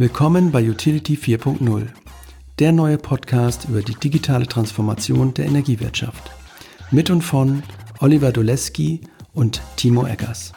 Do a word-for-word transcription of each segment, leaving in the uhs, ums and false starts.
Willkommen bei Utility vier Punkt null, der neue Podcast über die digitale Transformation der Energiewirtschaft. Mit und von Oliver Doleski und Timo Eggers.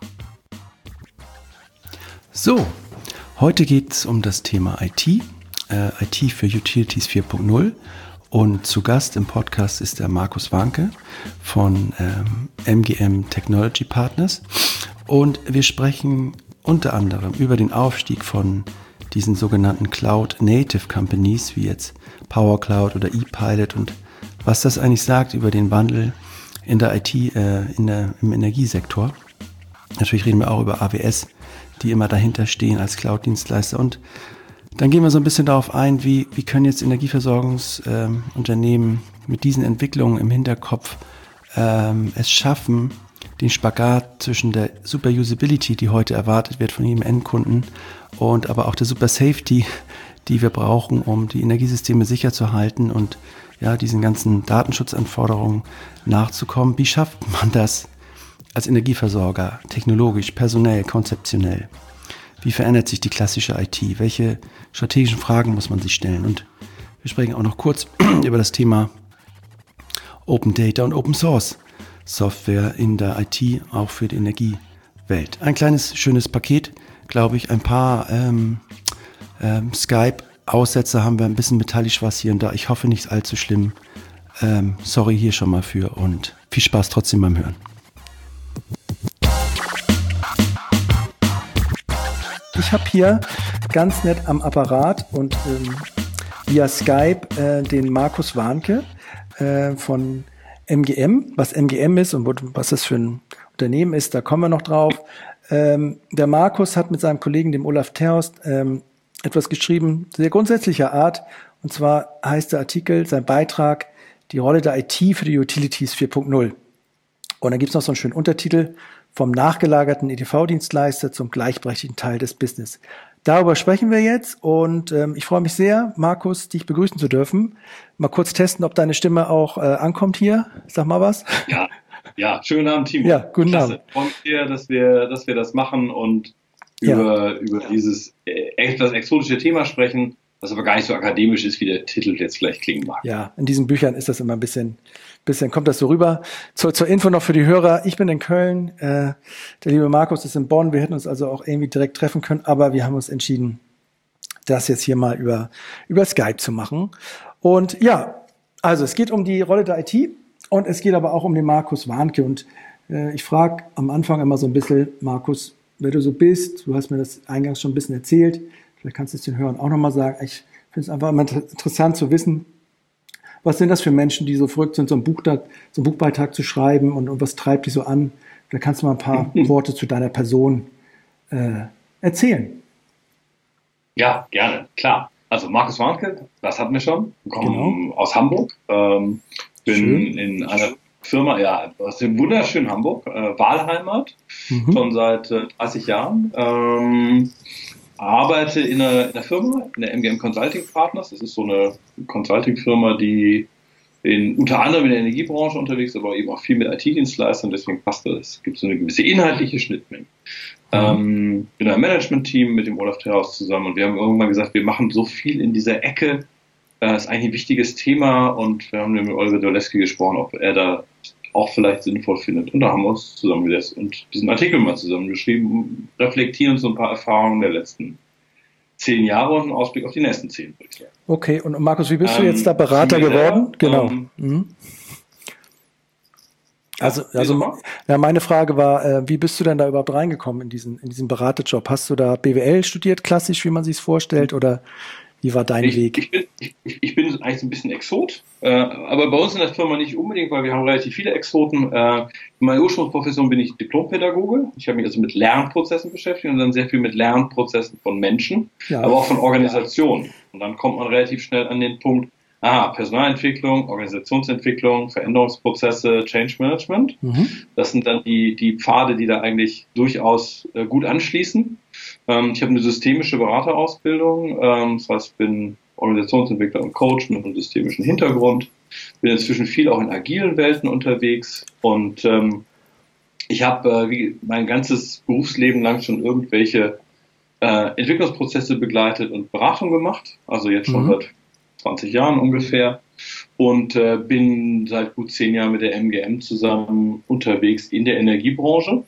So, heute geht es um das Thema I T, äh, I T für Utilities vier Punkt null. Und zu Gast im Podcast ist der Markus Warnke von ähm, M G M Technology Partners. Und wir sprechen unter anderem über den Aufstieg von diesen sogenannten Cloud-Native Companies, wie jetzt PowerCloud oder ePilot, und was das eigentlich sagt über den Wandel in der I T, äh, in der, im Energiesektor. Natürlich reden wir auch über A W S, die immer dahinter stehen als Cloud-Dienstleister. Und dann gehen wir so ein bisschen darauf ein, wie, wie können jetzt Energieversorgungsunternehmen ähm, mit diesen Entwicklungen im Hinterkopf ähm, es schaffen, den Spagat zwischen der Super Usability, die heute erwartet wird von jedem Endkunden, und aber auch der Super Safety, die wir brauchen, um die Energiesysteme sicher zu halten und ja, diesen ganzen Datenschutzanforderungen nachzukommen. Wie schafft man das als Energieversorger, technologisch, personell, konzeptionell? Wie verändert sich die klassische I T? Welche strategischen Fragen muss man sich stellen? Und wir sprechen auch noch kurz über das Thema Open Data und Open Source Software in der I T, auch für die Energiewelt. Ein kleines, schönes Paket, glaube ich. Ein paar ähm, ähm, Skype-Aussätze haben wir, ein bisschen metallisch was hier und da. Ich hoffe, nicht allzu schlimm. Ähm, sorry hier schon mal für und viel Spaß trotzdem beim Hören. Ich habe hier ganz nett am Apparat und ähm, via Skype äh, den Markus Warnke äh, von M G M. Was M G M ist und was das für ein Unternehmen ist, da kommen wir noch drauf. Ähm, der Markus hat mit seinem Kollegen, dem Olaf Terhorst, ähm, etwas geschrieben, sehr grundsätzlicher Art. Und zwar heißt der Artikel, sein Beitrag, die Rolle der I T für die Utilities vier Punkt null. Und dann gibt es noch so einen schönen Untertitel, vom nachgelagerten E D V-Dienstleister zum gleichberechtigten Teil des Business. Darüber sprechen wir jetzt und ähm, ich freue mich sehr, Markus, dich begrüßen zu dürfen. Mal kurz testen, ob deine Stimme auch äh, ankommt hier. Sag mal was. Ja, ja, schönen Abend, Timo. Ja, guten Klasse. Abend. Ich freue mich sehr, dass wir, dass wir das machen und über, ja. über dieses äh, etwas exotische Thema sprechen, was aber gar nicht so akademisch ist, wie der Titel jetzt vielleicht klingen mag. Ja, in diesen Büchern ist das immer ein bisschen, bisschen kommt das so rüber. Zur, zur Info noch für die Hörer, ich bin in Köln, äh, der liebe Markus ist in Bonn, wir hätten uns also auch irgendwie direkt treffen können, aber wir haben uns entschieden, das jetzt hier mal über, über Skype zu machen. Und ja, also es geht um die Rolle der I T und es geht aber auch um den Markus Warnke. Und äh, ich frage am Anfang immer so ein bisschen, Markus, wer du so bist, du hast mir das eingangs schon ein bisschen erzählt, vielleicht kannst du es den Hörern auch nochmal sagen. Ich finde es einfach immer interessant zu wissen, was sind das für Menschen, die so verrückt sind, so einen, Buch da, so einen Buchbeitrag zu schreiben und, und was treibt die so an? Da kannst du mal ein paar Worte zu deiner Person äh, erzählen. Ja, gerne, klar. Also Markus Warnke, das hatten wir schon. Wir kommen genau. aus Hamburg. Ähm, bin Schön. in einer Firma, ja, aus dem wunderschönen Hamburg, äh, Wahlheimat, mhm. schon seit äh, dreißig Jahren. Ähm, arbeite in einer, in einer Firma, in der M G M Consulting Partners. Das ist so eine Consulting-Firma, die in, unter anderem in der Energiebranche unterwegs ist, aber eben auch viel mit I T-Dienstleistern. Deswegen passt das. Es gibt so eine gewisse inhaltliche Schnittmenge. Mhm. Ähm, in einem Management-Team mit dem Olaf Terhorst zusammen. Und wir haben irgendwann gesagt, wir machen so viel in dieser Ecke. Das ist eigentlich ein wichtiges Thema. Und wir haben mit Oliver Doleski gesprochen, ob er da auch vielleicht sinnvoll findet. Und da haben wir uns zusammengesetzt und diesen Artikel mal zusammengeschrieben, reflektieren so ein paar Erfahrungen der letzten zehn Jahre und einen Ausblick auf die nächsten zehn. Okay, und Markus, wie bist ähm, du jetzt da Berater geworden? Genau. Ähm, mhm. Also, also ja, meine Frage war, äh, wie bist du denn da überhaupt reingekommen in diesen, in diesen Beraterjob? Hast du da B W L studiert, klassisch, wie man sich es vorstellt, oder wie war dein ich, Weg? Ich bin, ich, ich bin eigentlich so ein bisschen Exot, äh, aber bei uns in der Firma nicht unbedingt, weil wir haben relativ viele Exoten. Äh, in meiner Ursprungsprofession bin ich Diplompädagoge. Ich habe mich also mit Lernprozessen beschäftigt und dann sehr viel mit Lernprozessen von Menschen, ja. aber auch von Organisationen. Und dann kommt man relativ schnell an den Punkt, aha, Personalentwicklung, Organisationsentwicklung, Veränderungsprozesse, Change Management. Mhm. Das sind dann die, die Pfade, die da eigentlich durchaus äh, gut anschließen. Ähm, ich habe eine systemische Beraterausbildung, ähm, das heißt, ich bin Organisationsentwickler und Coach mit einem systemischen Hintergrund. Bin inzwischen viel auch in agilen Welten unterwegs und ähm, ich habe äh, mein ganzes Berufsleben lang schon irgendwelche äh, Entwicklungsprozesse begleitet und Beratung gemacht, also jetzt schon Mhm. seit zwanzig Jahren ungefähr, und äh, bin seit gut zehn Jahren mit der M G M zusammen unterwegs in der Energiebranche.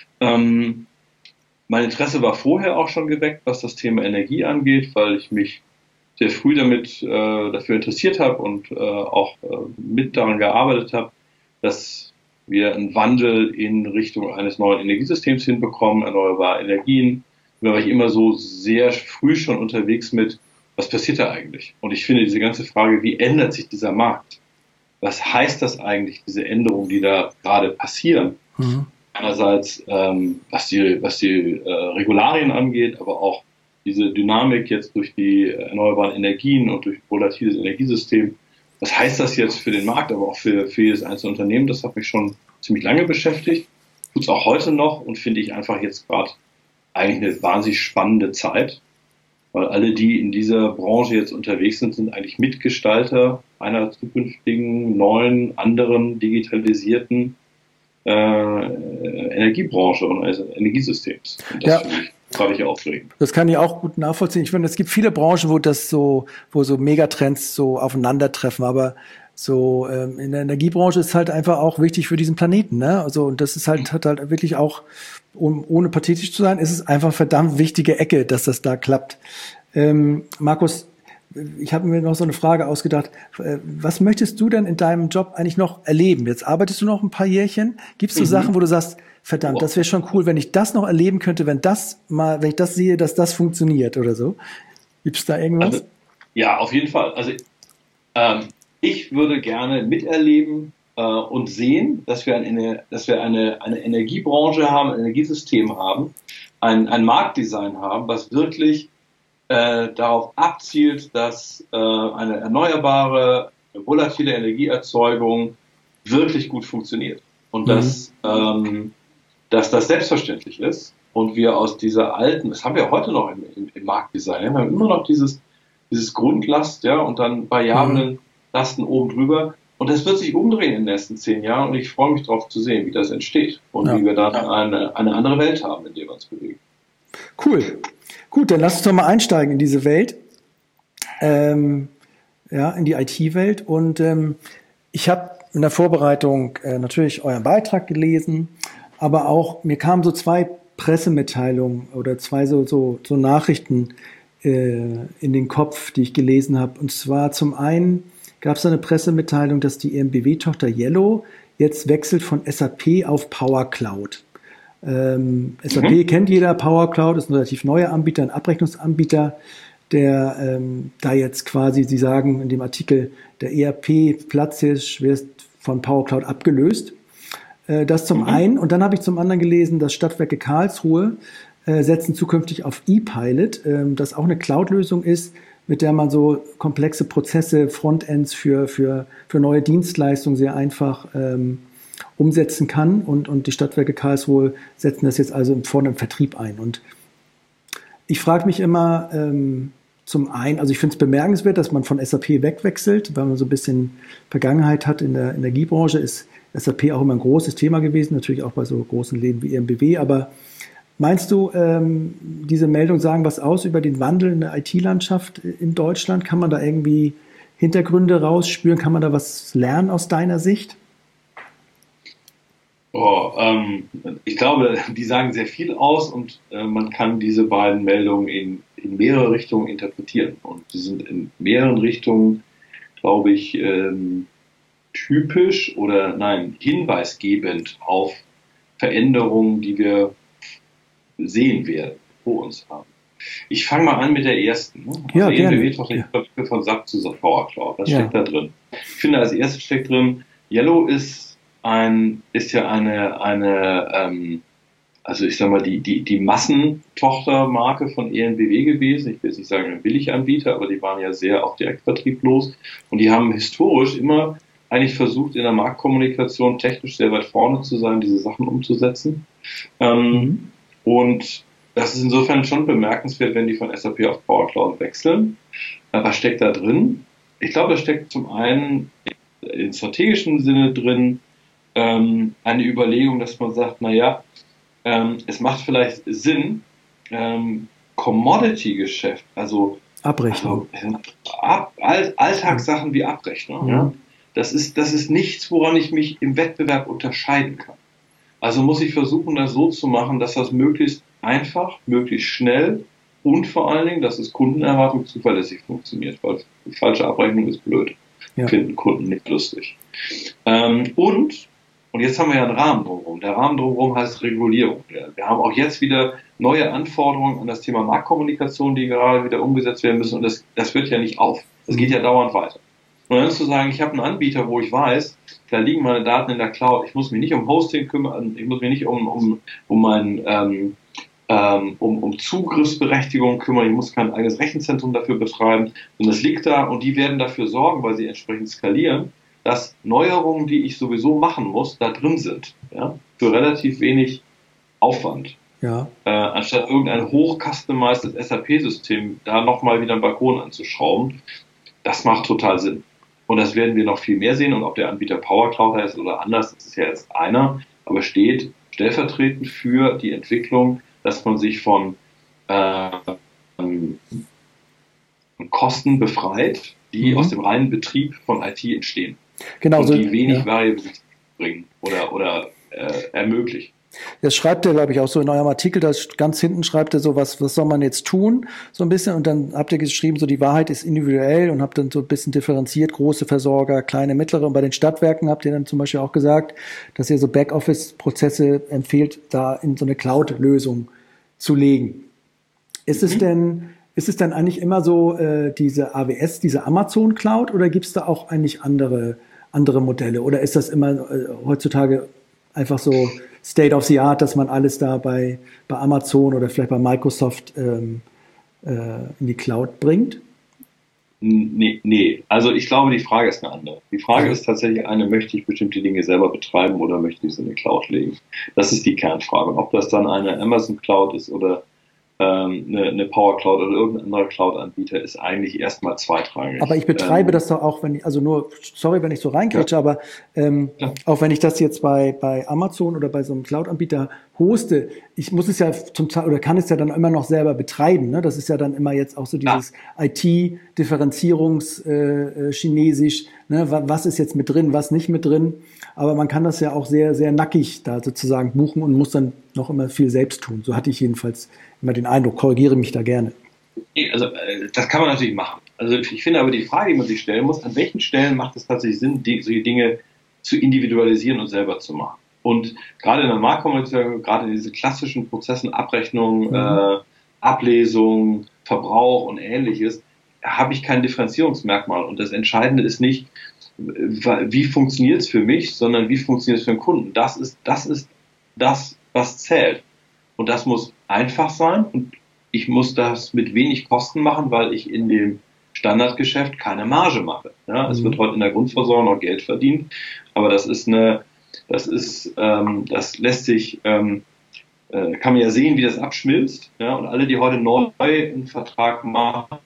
Ähm, mein Interesse war vorher auch schon geweckt, was das Thema Energie angeht, weil ich mich sehr früh damit äh, dafür interessiert habe und äh, auch äh, mit daran gearbeitet habe, dass wir einen Wandel in Richtung eines neuen Energiesystems hinbekommen, erneuerbare Energien. Da war ich immer so sehr früh schon unterwegs mit, was passiert da eigentlich? Und ich finde diese ganze Frage, wie ändert sich dieser Markt? Was heißt das eigentlich, diese Änderungen, die da gerade passieren? Mhm. Einerseits, ähm, was die, was die äh, Regularien angeht, aber auch diese Dynamik jetzt durch die erneuerbaren Energien und durch ein volatiles Energiesystem. Was heißt das jetzt für den Markt, aber auch für, für jedes einzelne Unternehmen? Das hat mich schon ziemlich lange beschäftigt. Tut es auch heute noch und finde ich einfach jetzt gerade eigentlich eine wahnsinnig spannende Zeit, weil alle, die in dieser Branche jetzt unterwegs sind, sind eigentlich Mitgestalter einer zukünftigen, neuen, anderen, digitalisierten äh, Energiebranche und also Energiesystems. Und das Ja. finde ich gerade aufregend. Das kann ich auch gut nachvollziehen. Ich finde, es gibt viele Branchen, wo das so, wo so Megatrends so aufeinandertreffen, aber so ähm, in der Energiebranche ist halt einfach auch wichtig für diesen Planeten, ne? Also und das ist halt hat halt wirklich auch, um ohne pathetisch zu sein, ist es einfach verdammt wichtige Ecke, dass das da klappt. Ähm, Markus, ich habe mir noch so eine Frage ausgedacht. Was möchtest du denn in deinem Job eigentlich noch erleben? Jetzt arbeitest du noch ein paar Jährchen. Gibt es so Mhm. Sachen, wo du sagst, verdammt, Wow. das wäre schon cool, wenn ich das noch erleben könnte, wenn das mal, wenn ich das sehe, dass das funktioniert oder so? Gibt es da irgendwas? Also, ja, auf jeden Fall. Also ähm, ich würde gerne miterleben äh, und sehen, dass wir eine, dass wir eine, eine Energiebranche haben, ein Energiesystem haben, ein, ein Marktdesign haben, was wirklich äh, darauf abzielt, dass äh, eine erneuerbare, volatile Energieerzeugung wirklich gut funktioniert. Und Mhm. dass, ähm, dass das selbstverständlich ist und wir aus dieser alten, das haben wir heute noch im, im, im Marktdesign, wir haben immer noch dieses, dieses Grundlast, ja, und dann variablen Mhm. Lasten oben drüber. Und das wird sich umdrehen in den nächsten zehn Jahren und ich freue mich darauf zu sehen, wie das entsteht und Ja. wie wir dann eine, eine andere Welt haben, in der wir uns bewegen. Cool. Gut, dann lass uns doch mal einsteigen in diese Welt, ähm, ja, in die I T-Welt. Und ähm, ich habe in der Vorbereitung äh, natürlich euren Beitrag gelesen, aber auch mir kamen so zwei Pressemitteilungen oder zwei so so, so Nachrichten äh, in den Kopf, die ich gelesen habe. Und zwar zum einen gab es eine Pressemitteilung, dass die E M B W-Tochter Yellow jetzt wechselt von S A P auf Power Cloud. Ähm, S A P Mhm. kennt jeder, Power Cloud ist ein relativ neuer Anbieter, ein Abrechnungsanbieter, der ähm, da jetzt quasi, Sie sagen in dem Artikel, der E R P-Platzhirsch wird von Power Cloud abgelöst. Äh, das zum Mhm. einen. Und dann habe ich zum anderen gelesen, dass Stadtwerke Karlsruhe äh, setzen zukünftig auf ePilot, ähm, das auch eine Cloud-Lösung ist, mit der man so komplexe Prozesse, Frontends für, für, für neue Dienstleistungen sehr einfach ähm, umsetzen kann. Und, und die Stadtwerke Karlsruhe setzen das jetzt also im vorne im Vertrieb ein. Und ich frage mich immer, ähm, zum einen, also ich finde es bemerkenswert, dass man von S A P wegwechselt, weil man so ein bisschen Vergangenheit hat in der Energiebranche, ist S A P auch immer ein großes Thema gewesen, natürlich auch bei so großen Läden wie E M B W. Aber meinst du, ähm, diese Meldung sagen was aus über den Wandel in der I T-Landschaft in Deutschland? Kann man da irgendwie Hintergründe rausspüren? Kann man da was lernen aus deiner Sicht? Oh, ähm, ich glaube, die sagen sehr viel aus und äh, man kann diese beiden Meldungen in, in mehrere Richtungen interpretieren. Und sie sind in mehreren Richtungen, glaube ich, ähm, typisch oder nein, hinweisgebend auf Veränderungen, die wir sehen werden, vor uns haben. Ich fange mal an mit der ersten. Ne? Ja, also gerne. E M B W ja. Von S A P zu Power Cloud. Das Ja. steckt da drin. Ich finde, als erstes steckt drin, Yellow ist ein, ist ja eine, eine, ähm, also ich sag mal, die, die, die Massentochtermarke von E M B W gewesen. Ich will jetzt nicht sagen ein Billiganbieter, aber die waren ja sehr auf Direktvertrieb los. Und die haben historisch immer eigentlich versucht, in der Marktkommunikation technisch sehr weit vorne zu sein, diese Sachen umzusetzen. Ähm, Mhm. Und das ist insofern schon bemerkenswert, wenn die von S A P auf Power Cloud wechseln. Was steckt da drin? Ich glaube, da steckt zum einen im strategischen Sinne drin ähm, eine Überlegung, dass man sagt, naja, ähm, es macht vielleicht Sinn, ähm, Commodity-Geschäft, also, Abrechnung. also Ab, All, Alltagssachen wie Abrechnung, mhm. ja, das ist, das ist nichts, woran ich mich im Wettbewerb unterscheiden kann. Also muss ich versuchen, das so zu machen, dass das möglichst einfach, möglichst schnell und vor allen Dingen, dass es Kundenerwartung zuverlässig funktioniert, weil falsche Abrechnung ist blöd. Ja. Finden Kunden nicht lustig. Ähm, und, und jetzt haben wir ja einen Rahmen drumherum. Der Rahmen drumherum heißt Regulierung. Wir haben auch jetzt wieder neue Anforderungen an das Thema Marktkommunikation, die gerade wieder umgesetzt werden müssen. Und das, das hört ja nicht auf. Das geht ja dauernd weiter. Und dann zu sagen, ich habe einen Anbieter, wo ich weiß, da liegen meine Daten in der Cloud, ich muss mich nicht um Hosting kümmern, ich muss mich nicht um, um, um mein, ähm, ähm, um, um Zugriffsberechtigung kümmern, ich muss kein eigenes Rechenzentrum dafür betreiben, und das liegt da und die werden dafür sorgen, weil sie entsprechend skalieren, dass Neuerungen, die ich sowieso machen muss, da drin sind, ja, für relativ wenig Aufwand. Ja. Äh, anstatt irgendein hoch-customized S A P-System da nochmal wieder einen Balkon anzuschrauben, das macht total Sinn. Und das werden wir noch viel mehr sehen. Und ob der Anbieter Power Cloud heißt oder anders, das ist ja jetzt einer, aber steht stellvertretend für die Entwicklung, dass man sich von äh, Kosten befreit, die mhm. aus dem reinen Betrieb von I T entstehen. Genau, und die so, wenig ja. Variabilität bringen oder, oder äh, ermöglichen. Das schreibt er, glaube ich, auch so in eurem Artikel, da ganz hinten schreibt er so, was, was soll man jetzt tun, so ein bisschen, und dann habt ihr geschrieben, so die Wahrheit ist individuell, und habt dann so ein bisschen differenziert, große Versorger, kleine, mittlere, und bei den Stadtwerken habt ihr dann zum Beispiel auch gesagt, dass ihr so Backoffice-Prozesse empfehlt, da in so eine Cloud-Lösung zu legen. Ist mhm. es denn, ist es denn eigentlich immer so, äh, diese A W S, diese Amazon Cloud, oder gibt es da auch eigentlich andere, andere Modelle, oder ist das immer äh, heutzutage einfach so State of the Art, dass man alles da bei, bei Amazon oder vielleicht bei Microsoft ähm, äh, in die Cloud bringt? Nee, nee, also ich glaube, die Frage ist eine andere. Die Frage ja. ist tatsächlich eine, möchte ich bestimmte Dinge selber betreiben oder möchte ich sie in die Cloud legen? Das ist die Kernfrage. Und ob das dann eine Amazon Cloud ist oder ähm, eine, eine Power Cloud oder irgendein anderer Cloud-Anbieter, ist eigentlich erstmal zweitrangig. Aber ich betreibe ähm, das doch auch, wenn ich, also nur, sorry, wenn ich so reingrätsche, ja. aber ähm, ja. auch wenn ich das jetzt bei, bei Amazon oder bei so einem Cloud-Anbieter hoste, ich muss es ja zum Teil oder kann es ja dann immer noch selber betreiben. Ne? Das ist ja dann immer jetzt auch so dieses ja. I T-Differenzierungs-Chinesisch. Äh, ne? Was ist jetzt mit drin, was nicht mit drin? Aber man kann das ja auch sehr, sehr nackig da sozusagen buchen und muss dann noch immer viel selbst tun. So hatte ich jedenfalls immer den Eindruck. Korrigiere mich da gerne. Also das kann man natürlich machen. Also ich finde aber die Frage, die man sich stellen muss, an welchen Stellen macht es tatsächlich Sinn, die, solche Dinge zu individualisieren und selber zu machen? Und gerade in der Marktkommunikation, gerade in diesen klassischen Prozessen, Abrechnung, mhm. äh, Ablesung, Verbrauch und Ähnliches, habe ich kein Differenzierungsmerkmal. Und das Entscheidende ist nicht, wie funktioniert es für mich, sondern wie funktioniert es für den Kunden. Das ist, das ist das, was zählt. Und das muss einfach sein. Und ich muss das mit wenig Kosten machen, weil ich in dem Standardgeschäft keine Marge mache. Ja, es mhm. wird heute in der Grundversorgung noch Geld verdient, aber das ist eine, das ist, ähm, das lässt sich, ähm, äh, kann man ja sehen, wie das abschmilzt. Ja, und alle, die heute neu einen Vertrag machen,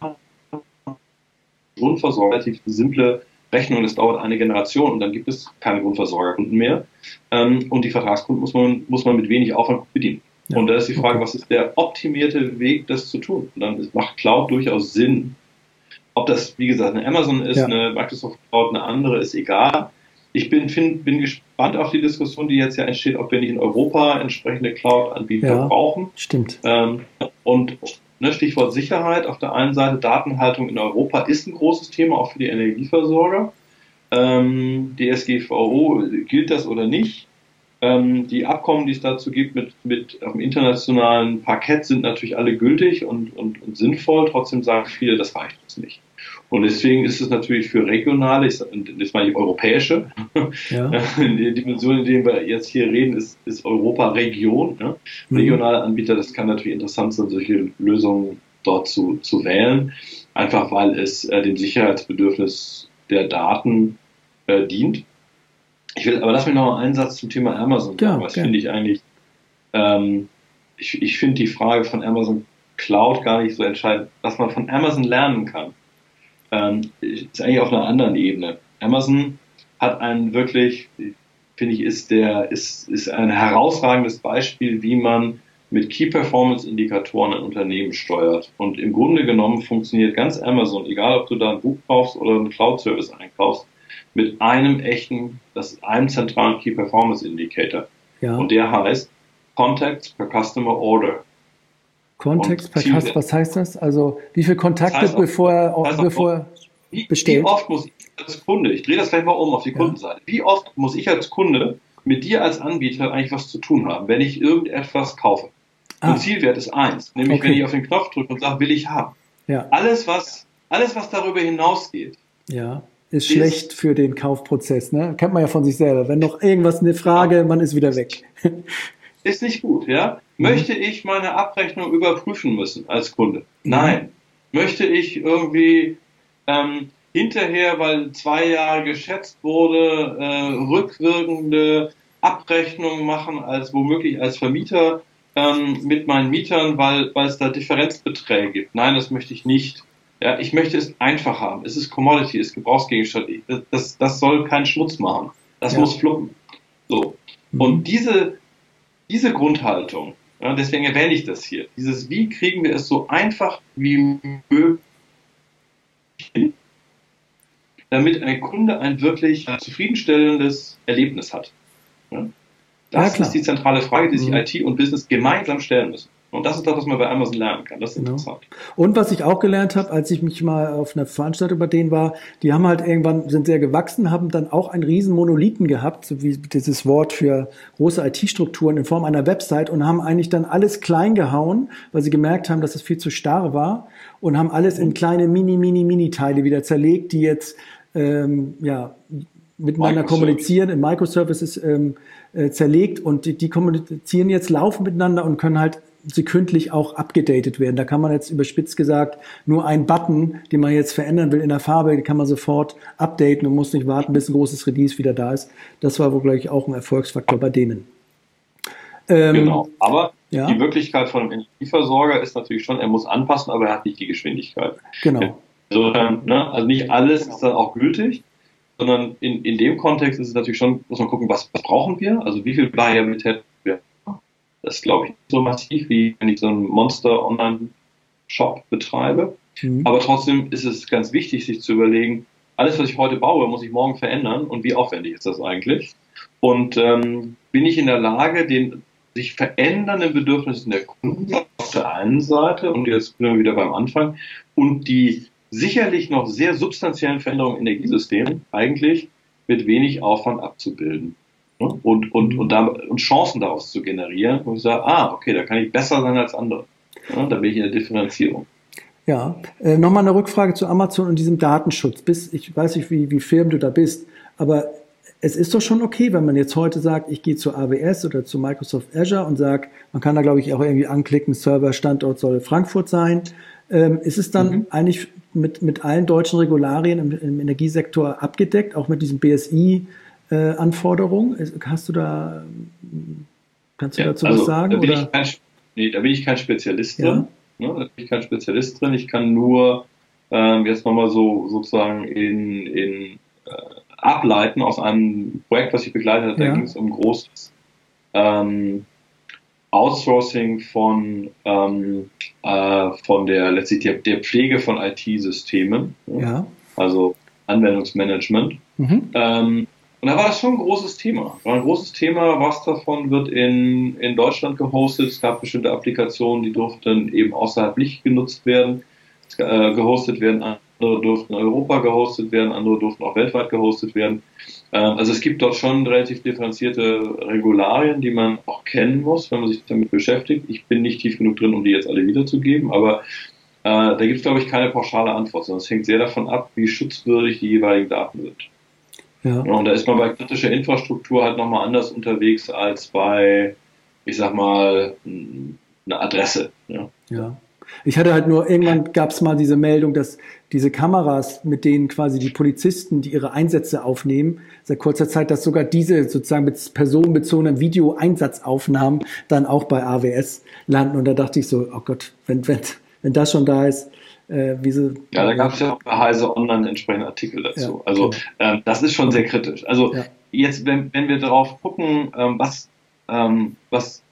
Grundversorgung, relativ simple Rechnung, das dauert eine Generation und dann gibt es keine Grundversorgerkunden mehr. Ähm, und die Vertragskunden muss man, muss man mit wenig Aufwand bedienen. Ja. Und da ist die Frage, okay. was ist der optimierte Weg, das zu tun? Und dann macht Cloud durchaus Sinn. Ob das, wie gesagt, eine Amazon ist, ja. eine Microsoft Cloud, eine andere, ist egal. Ich bin, find, bin gespannt auf die Diskussion, die jetzt ja entsteht, ob wir nicht in Europa entsprechende Cloud-Anbieter ja, brauchen. Stimmt. Ähm, und ne, Stichwort Sicherheit. Auf der einen Seite Datenhaltung in Europa ist ein großes Thema, auch für die Energieversorger. Ähm, D S G V O, gilt das oder nicht? Ähm, die Abkommen, die es dazu gibt mit, mit auf dem internationalen Parkett, sind natürlich alle gültig und, und, und sinnvoll. Trotzdem sagen viele, das reicht uns nicht. Und deswegen ist es natürlich für regionale, ich, das meine ich europäische, ja. die Dimension, in der wir jetzt hier reden, ist, ist Europa Region. Ne? Mhm. Regionale Anbieter, das kann natürlich interessant sein, solche Lösungen dort zu, zu wählen, einfach weil es äh, dem Sicherheitsbedürfnis der Daten äh, dient. Ich will, aber lass mich noch mal einen Satz zum Thema Amazon sagen. Ja, was finde ich eigentlich, ähm, ich, ich finde die Frage von Amazon Cloud gar nicht so entscheidend. Was man von Amazon lernen kann, ähm, ist eigentlich auf einer anderen Ebene. Amazon hat einen wirklich, finde ich, ist der, ist, ist ein herausragendes Beispiel, wie man mit Key Performance Indikatoren ein Unternehmen steuert. Und im Grunde genommen funktioniert ganz Amazon, egal ob du da ein Buch kaufst oder einen Cloud Service einkaufst, mit einem echten, das ist einem zentralen Key Performance Indicator. Ja. Und der heißt Contacts per Customer Order. Contacts per Customer, was heißt das? Also wie viele Kontakte, das heißt auch, bevor er auch, bevor er bestellt? Wie oft muss ich als Kunde, ich drehe das gleich mal um auf die ja. Kundenseite, wie oft muss ich als Kunde mit dir als Anbieter eigentlich was zu tun haben, wenn ich irgendetwas kaufe? Ah. Und Zielwert ist eins, nämlich okay. wenn ich auf den Knopf drücke und sage, will ich haben. Ja. Alles, was, alles, was darüber hinausgeht, ja. ist schlecht für den Kaufprozess, ne? Kennt man ja von sich selber. Wenn noch irgendwas eine Frage, man ist wieder weg. Ist nicht gut, ja? Mhm. Möchte ich meine Abrechnung überprüfen müssen als Kunde? Nein. Mhm. Möchte ich irgendwie ähm, hinterher, weil zwei Jahre geschätzt wurde, äh, rückwirkende Abrechnungen machen, als womöglich als Vermieter ähm, mit meinen Mietern, weil, weil es da Differenzbeträge gibt? Nein, das möchte ich nicht. Ja, ich möchte es einfach haben. Es ist Commodity, es ist Gebrauchsgegenstand. Das, das, das soll keinen Schmutz machen. Das ja. muss fluppen. So. Mhm. Und diese, diese Grundhaltung, ja, deswegen erwähne ich das hier, dieses, wie kriegen wir es so einfach wie möglich, damit ein Kunde ein wirklich zufriedenstellendes Erlebnis hat. Ja? Das ja, ist die zentrale Frage, die sich mhm. I T und Business gemeinsam stellen müssen. Und das ist das, was man bei Amazon lernen kann. Das ist genau. interessant. Und was ich auch gelernt habe, als ich mich mal auf einer Veranstaltung bei denen war, die haben halt irgendwann, sind sehr gewachsen, haben dann auch einen riesen Monolithen gehabt, so wie dieses Wort für große I T-Strukturen in Form einer Website, und haben eigentlich dann alles klein gehauen, weil sie gemerkt haben, dass es viel zu starr war, und haben alles in kleine Mini, Mini, Mini-Teile wieder zerlegt, die jetzt ähm, ja miteinander kommunizieren, in Microservices ähm, äh, zerlegt, und die, die kommunizieren jetzt, laufen miteinander und können halt sekündlich auch abgedatet werden. Da kann man jetzt überspitzt gesagt nur einen Button, den man jetzt verändern will in der Farbe, den kann man sofort updaten und muss nicht warten, bis ein großes Release wieder da ist. Das war wohl, glaube ich, auch ein Erfolgsfaktor bei denen. Ähm, genau, aber ja. die Wirklichkeit von einem Energieversorger ist natürlich schon, er muss anpassen, aber er hat nicht die Geschwindigkeit. Genau. Also, ne, also nicht alles ist dann auch gültig, sondern in, in dem Kontext ist es natürlich schon, muss man gucken, was, was brauchen wir, also wie viel Variabilität wir haben. Das ist, glaube ich, nicht so massiv, wie wenn ich so einen Monster-Online-Shop betreibe. Mhm. Aber trotzdem ist es ganz wichtig, sich zu überlegen, alles, was ich heute baue, muss ich morgen verändern, und wie aufwendig ist das eigentlich? Und ähm, bin ich in der Lage, den sich verändernden Bedürfnissen der Kunden auf der einen Seite, und jetzt sind wir wieder beim Anfang, und die sicherlich noch sehr substanziellen Veränderungen in Energiesystemen eigentlich mit wenig Aufwand abzubilden. Und, und, und, da, und Chancen daraus zu generieren, und ich sage, ah, okay, da kann ich besser sein als andere. Ja, da bin ich in der Differenzierung. Ja, äh, nochmal eine Rückfrage zu Amazon und diesem Datenschutz. Bis, ich weiß nicht, wie, wie firm du da bist, aber es ist doch schon okay, wenn man jetzt heute sagt, ich gehe zu A W S oder zu Microsoft Azure und sage, man kann da, glaube ich, auch irgendwie anklicken, Serverstandort soll Frankfurt sein. Ähm, ist es dann mhm. eigentlich mit, mit allen deutschen Regularien im, im Energiesektor abgedeckt, auch mit diesem B S I Äh, Anforderungen? Hast du da, kannst du ja, dazu also, was sagen? Da bin, oder? Ich kein, nee, da bin ich kein Spezialist drin. Ja. Ne, da bin ich kein Spezialist drin. Ich kann nur ähm, jetzt nochmal so sozusagen in, in äh, ableiten aus einem Projekt, was ich begleitet habe. Da ja. ging es um großes ähm, Outsourcing von ähm, äh, von der letztlich der, der Pflege von I T-Systemen. Ne? Ja. Also Anwendungsmanagement. Mhm. Ähm, Und da war das schon ein großes Thema. War ein großes Thema, was davon wird in, in Deutschland gehostet. Es gab bestimmte Applikationen, die durften eben außerhalb nicht genutzt werden, äh, gehostet werden. Andere durften in Europa gehostet werden, andere durften auch weltweit gehostet werden. Äh, also es gibt dort schon relativ differenzierte Regularien, die man auch kennen muss, wenn man sich damit beschäftigt. Ich bin nicht tief genug drin, um die jetzt alle wiederzugeben, aber äh, da gibt es, glaube ich, keine pauschale Antwort, sondern es hängt sehr davon ab, wie schutzwürdig die jeweiligen Daten sind. Ja. Und da ist man bei kritischer Infrastruktur halt nochmal anders unterwegs als bei, ich sag mal, einer Adresse. Ja. ja. Ich hatte halt nur, irgendwann gab es mal diese Meldung, dass diese Kameras, mit denen quasi die Polizisten, die ihre Einsätze aufnehmen, seit kurzer Zeit, dass sogar diese sozusagen mit personenbezogenen Videoeinsatzaufnahmen dann auch bei A W S landen. Und da dachte ich so, oh Gott, wenn, wenn, wenn das schon da ist, Äh, wie sie, ja, da gab es ja auch bei Heise Online entsprechende Artikel dazu. Ja, also genau. ähm, das ist schon sehr kritisch. Also ja. jetzt, wenn, wenn wir darauf gucken, ähm, was, ähm, was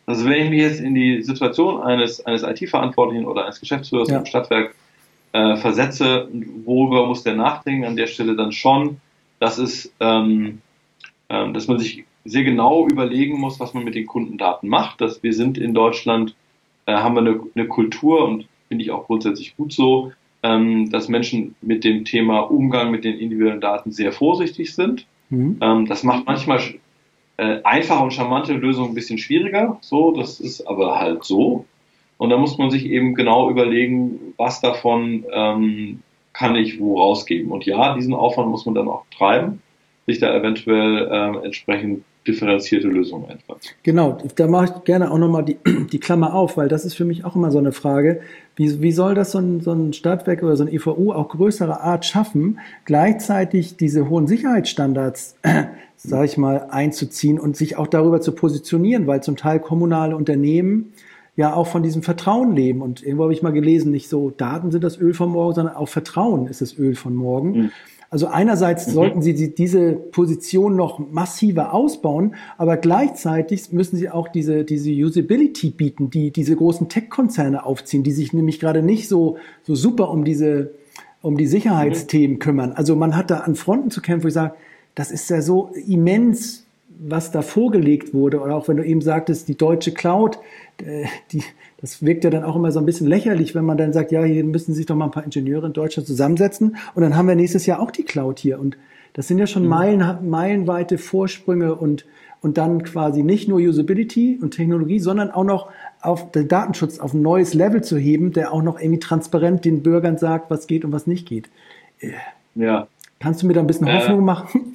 Also wenn ich mich jetzt in die Situation eines, eines I T-Verantwortlichen oder eines Geschäftsführers ja. im Stadtwerk äh, versetze, worüber muss der nachdenken an der Stelle dann schon, dass es, ähm, äh, dass man sich sehr genau überlegen muss, was man mit den Kundendaten macht. Dass wir sind in Deutschland, äh, haben wir eine, eine Kultur und finde ich auch grundsätzlich gut so, ähm, dass Menschen mit dem Thema Umgang mit den individuellen Daten sehr vorsichtig sind. Mhm. Ähm, das macht manchmal äh, einfache und charmante Lösungen ein bisschen schwieriger. So, das ist aber halt so. Und da muss man sich eben genau überlegen, was davon ähm, kann ich wo rausgeben. Und ja, diesen Aufwand muss man dann auch treiben, sich da eventuell äh, entsprechend differenzierte Lösungen einfallen. Genau, da mache ich gerne auch nochmal die, die Klammer auf, weil das ist für mich auch immer so eine Frage, wie, wie soll das so ein, so ein Stadtwerk oder so ein E V U auch größerer Art schaffen, gleichzeitig diese hohen Sicherheitsstandards, äh, sage ich mal, einzuziehen und sich auch darüber zu positionieren, weil zum Teil kommunale Unternehmen ja auch von diesem Vertrauen leben. Und irgendwo habe ich mal gelesen, nicht so Daten sind das Öl von morgen, sondern auch Vertrauen ist das Öl von morgen. Mhm. Also einerseits mhm. sollten Sie diese Position noch massiver ausbauen, aber gleichzeitig müssen Sie auch diese, diese Usability bieten, die diese großen Tech-Konzerne aufziehen, die sich nämlich gerade nicht so, so super um diese, um die Sicherheitsthemen mhm. kümmern. Also man hat da an Fronten zu kämpfen, wo ich sage, das ist ja so immens, was da vorgelegt wurde. Oder auch wenn du eben sagtest, die deutsche Cloud, die, das wirkt ja dann auch immer so ein bisschen lächerlich, wenn man dann sagt, ja, hier müssen sich doch mal ein paar Ingenieure in Deutschland zusammensetzen und dann haben wir nächstes Jahr auch die Cloud hier. Und das sind ja schon mhm. Meilen, meilenweite Vorsprünge und, und dann quasi nicht nur Usability und Technologie, sondern auch noch auf den Datenschutz auf ein neues Level zu heben, der auch noch irgendwie transparent den Bürgern sagt, was geht und was nicht geht. Ja. Kannst du mir da ein bisschen äh. Hoffnung machen?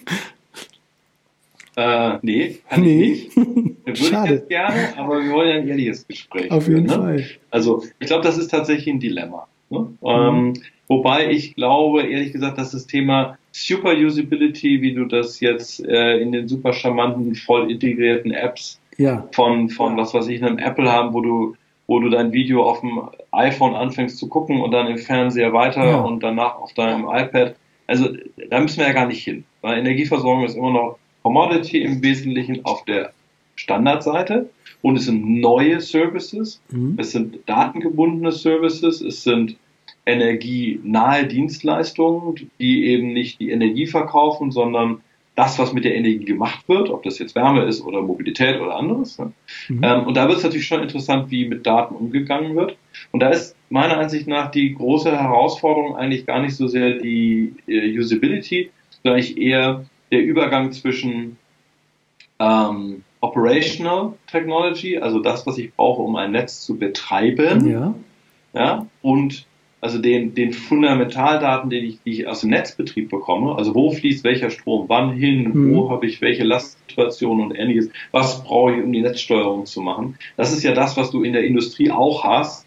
Äh, nee, kann nee. ich nicht. Würde Schade. Ich jetzt gerne, aber wir wollen ja ein ehrliches Gespräch. Auf jeden führen, Fall. Ne? Also ich glaube, das ist tatsächlich ein Dilemma. Ne? Mhm. Ähm, wobei ich glaube, ehrlich gesagt, dass das Thema Super Usability, wie du das jetzt äh, in den super charmanten, voll integrierten Apps ja. von, von was weiß ich, einem Apple haben, wo du wo du dein Video auf dem iPhone anfängst zu gucken und dann im Fernseher weiter ja. und danach auf deinem iPad. Also da müssen wir ja gar nicht hin. Weil Energieversorgung ist immer noch Commodity im Wesentlichen auf der Standardseite und es sind neue Services, mhm. es sind datengebundene Services, es sind energienahe Dienstleistungen, die eben nicht die Energie verkaufen, sondern das, was mit der Energie gemacht wird, ob das jetzt Wärme ist oder Mobilität oder anderes. Ne? Mhm. Ähm, und da wird es natürlich schon interessant, wie mit Daten umgegangen wird. Und da ist meiner Ansicht nach die große Herausforderung eigentlich gar nicht so sehr die äh, Usability, sondern eigentlich eher der Übergang zwischen ähm, Operational Technology, also das, was ich brauche, um ein Netz zu betreiben, ja. Ja, und also den, den Fundamentaldaten, die ich, die ich aus dem Netzbetrieb bekomme, also wo fließt welcher Strom wann hin, mhm. wo habe ich welche Lastsituationen und ähnliches, was brauche ich, um die Netzsteuerung zu machen. Das ist ja das, was du in der Industrie auch hast,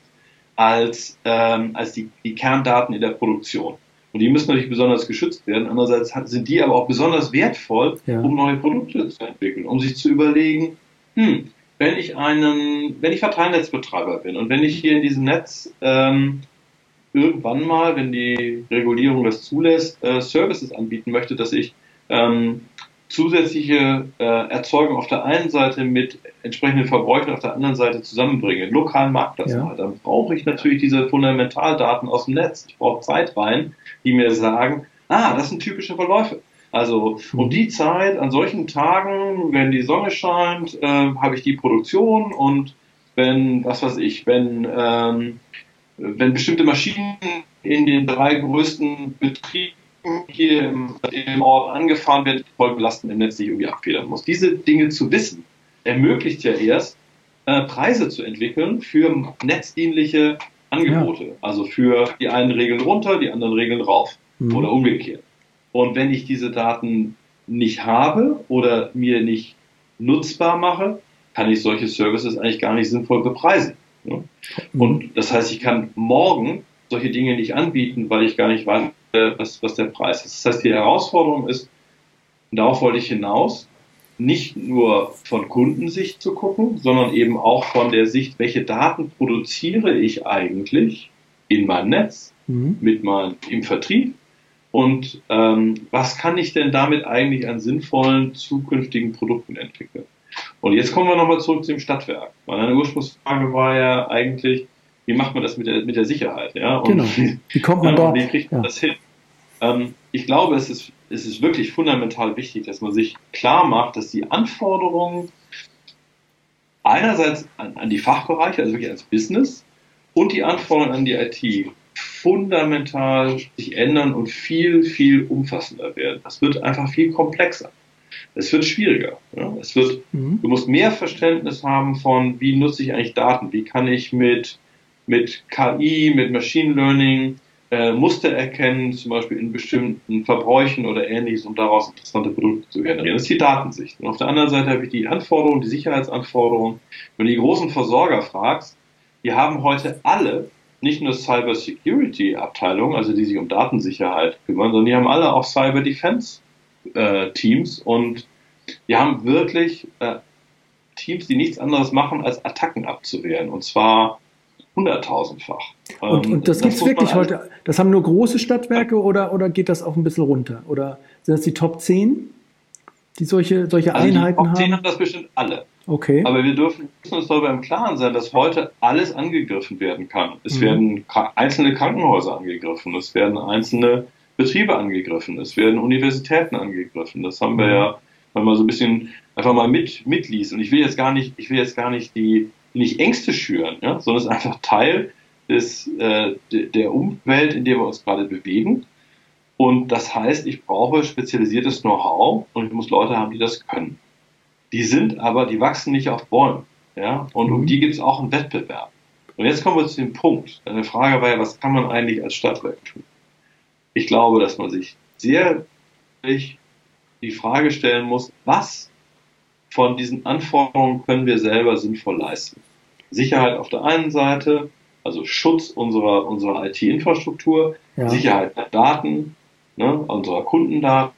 als, ähm, als die, die Kerndaten in der Produktion. Und die müssen natürlich besonders geschützt werden. Andererseits sind die aber auch besonders wertvoll, ja. um neue Produkte zu entwickeln, um sich zu überlegen, hm, wenn ich einen, wenn ich Verteilnetzbetreiber bin und wenn ich hier in diesem Netz ähm, irgendwann mal, wenn die Regulierung das zulässt, äh, Services anbieten möchte, dass ich ähm, zusätzliche äh, Erzeugung auf der einen Seite mit entsprechenden Verbräuchen auf der anderen Seite zusammenbringe, lokalen Marktplatz ja. mal, dann brauche ich natürlich diese Fundamentaldaten aus dem Netz. Ich brauche Zeitreihen, die mir sagen, ah, das sind typische Verläufe. Also mhm. um die Zeit, an solchen Tagen, wenn die Sonne scheint, äh, habe ich die Produktion und wenn, was weiß ich, wenn, ähm, wenn bestimmte Maschinen in den drei größten Betrieben hier im, im Ort angefahren wird, Vollbelasten im Netz nicht irgendwie abfedern muss. Diese Dinge zu wissen, ermöglicht ja erst, äh, Preise zu entwickeln für netzdienliche Angebote. Ja. Also für die einen Regeln runter, die anderen Regeln rauf mhm. oder umgekehrt. Und wenn ich diese Daten nicht habe oder mir nicht nutzbar mache, kann ich solche Services eigentlich gar nicht sinnvoll bepreisen. Ja? Mhm. Und das heißt, ich kann morgen solche Dinge nicht anbieten, weil ich gar nicht weiß, was, was der Preis ist. Das heißt, die Herausforderung ist, und darauf wollte ich hinaus, nicht nur von Kundensicht zu gucken, sondern eben auch von der Sicht, welche Daten produziere ich eigentlich in meinem Netz, mhm. mit meinem, im Vertrieb und ähm, was kann ich denn damit eigentlich an sinnvollen zukünftigen Produkten entwickeln. Und jetzt kommen wir nochmal zurück zu dem Stadtwerk. Weil eine Ursprungsfrage war ja eigentlich, wie macht man das mit der, mit der Sicherheit? Ja? Und genau. Wie kommt man ja, da? Wie kriegt man ja. das hin? Ähm, ich glaube, es ist, es ist wirklich fundamental wichtig, dass man sich klar macht, dass die Anforderungen einerseits an, an die Fachbereiche, also wirklich als Business, und die Anforderungen an die I T fundamental sich ändern und viel, viel umfassender werden. Das wird einfach viel komplexer. Es wird schwieriger. Ja? Es wird, mhm. Du musst mehr Verständnis haben von, wie nutze ich eigentlich Daten? Wie kann ich mit, mit K I, mit Machine Learning äh, Muster erkennen, zum Beispiel in bestimmten Verbräuchen oder Ähnliches, um daraus interessante Produkte zu generieren. Das ist die Datensicht. Und auf der anderen Seite habe ich die Anforderungen, die Sicherheitsanforderungen. Wenn du die großen Versorger fragst, die haben heute alle nicht nur Cyber Security Abteilungen, also die sich um Datensicherheit kümmern, sondern die haben alle auch Cyber Defense äh, Teams und die haben wirklich äh, Teams, die nichts anderes machen, als Attacken abzuwehren. Und zwar hunderttausendfach. Und, und das, das gibt es wirklich heute, das haben nur große Stadtwerke oder, oder geht das auch ein bisschen runter? Oder sind das die Top zehn, die solche, solche also Einheiten haben? Die Top zehn haben das bestimmt alle. Okay. Aber wir dürfen uns darüber im Klaren sein, dass heute alles angegriffen werden kann. Es mhm. werden einzelne Krankenhäuser angegriffen, es werden einzelne Betriebe angegriffen, es werden Universitäten angegriffen. Das haben wir ja, wenn man so ein bisschen einfach mal mit, mitliest. Und ich will jetzt gar nicht, ich will jetzt gar nicht die, nicht Ängste schüren, ja, sondern es ist einfach Teil des, äh, der Umwelt, in der wir uns gerade bewegen. Und das heißt, ich brauche spezialisiertes Know-how und ich muss Leute haben, die das können. Die sind aber, die wachsen nicht auf Bäumen. Ja? Und um die gibt es auch einen Wettbewerb. Und jetzt kommen wir zu dem Punkt. Eine Frage war ja, was kann man eigentlich als Stadtwerk tun? Ich glaube, dass man sich sehr die Frage stellen muss, was von diesen Anforderungen können wir selber sinnvoll leisten? Sicherheit auf der einen Seite, also Schutz unserer, unserer I T-Infrastruktur, ja. Sicherheit der Daten, ne, unserer Kundendaten,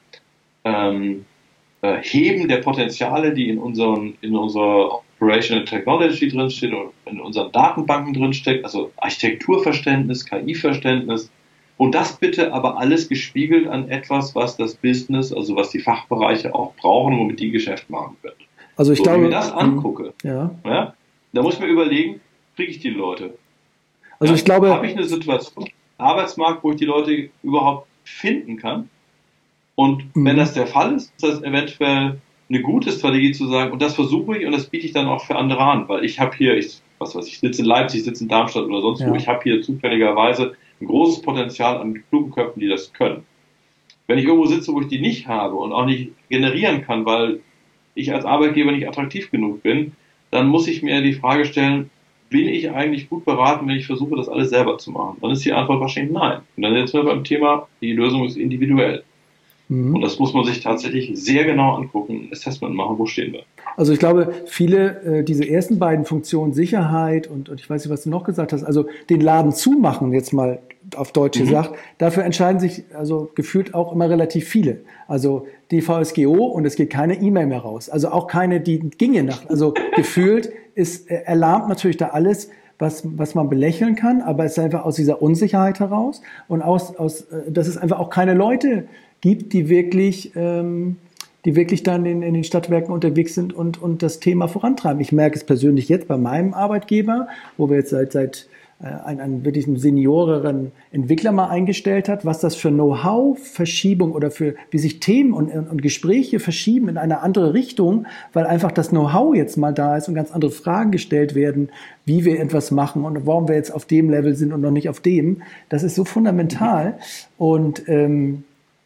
ähm, äh, Heben der Potenziale, die in, unseren, in unserer Operational Technology drinsteht und in unseren Datenbanken drinsteckt, also Architekturverständnis, K I-Verständnis. Und das bitte aber alles gespiegelt an etwas, was das Business, also was die Fachbereiche auch brauchen, womit die Geschäft machen können. Also ich so, glaube, wenn ich mir das angucke, ja. Ja, da muss ich mir überlegen, kriege ich die Leute? Also ja, ich glaube, habe ich eine Situation, Arbeitsmarkt, wo ich die Leute überhaupt finden kann? Und mhm. wenn das der Fall ist, ist das eventuell eine gute Strategie zu sagen, und das versuche ich und das biete ich dann auch für andere an, weil ich habe hier, ich, was weiß ich, sitze in Leipzig, ich sitze in Darmstadt oder sonst ja. wo, ich habe hier zufälligerweise ein großes Potenzial an klugen Köpfen, die das können. Wenn ich irgendwo sitze, wo ich die nicht habe und auch nicht generieren kann, weil ich als Arbeitgeber nicht attraktiv genug bin, dann muss ich mir die Frage stellen, bin ich eigentlich gut beraten, wenn ich versuche, das alles selber zu machen? Dann ist die Antwort wahrscheinlich nein. Und dann sind wir beim Thema, die Lösung ist individuell. Mhm. Und das muss man sich tatsächlich sehr genau angucken, ein Assessment machen, wo stehen wir. Also ich glaube, viele, äh, diese ersten beiden Funktionen, Sicherheit und, und ich weiß nicht, was du noch gesagt hast, also den Laden zumachen, jetzt mal auf Deutsch mhm. gesagt, dafür entscheiden sich also gefühlt auch immer relativ viele. Also D V S G O und es geht keine E-Mail mehr raus. Also auch keine, die ginge nach. Also gefühlt ist, äh, erlahmt natürlich da alles, was, was man belächeln kann, aber es ist einfach aus dieser Unsicherheit heraus und aus, aus, äh, dass es einfach auch keine Leute gibt, die wirklich, ähm, die wirklich dann in, in den Stadtwerken unterwegs sind und, und das Thema vorantreiben. Ich merke es persönlich jetzt bei meinem Arbeitgeber, wo wir jetzt seit, seit äh, einen, einen wirklich einen senioreren Entwickler mal eingestellt hat, was das für Know-how-Verschiebung oder für, wie sich Themen und, und Gespräche verschieben in eine andere Richtung, weil einfach das Know-how jetzt mal da ist und ganz andere Fragen gestellt werden, wie wir etwas machen und warum wir jetzt auf dem Level sind und noch nicht auf dem. Das ist so fundamental und ähm,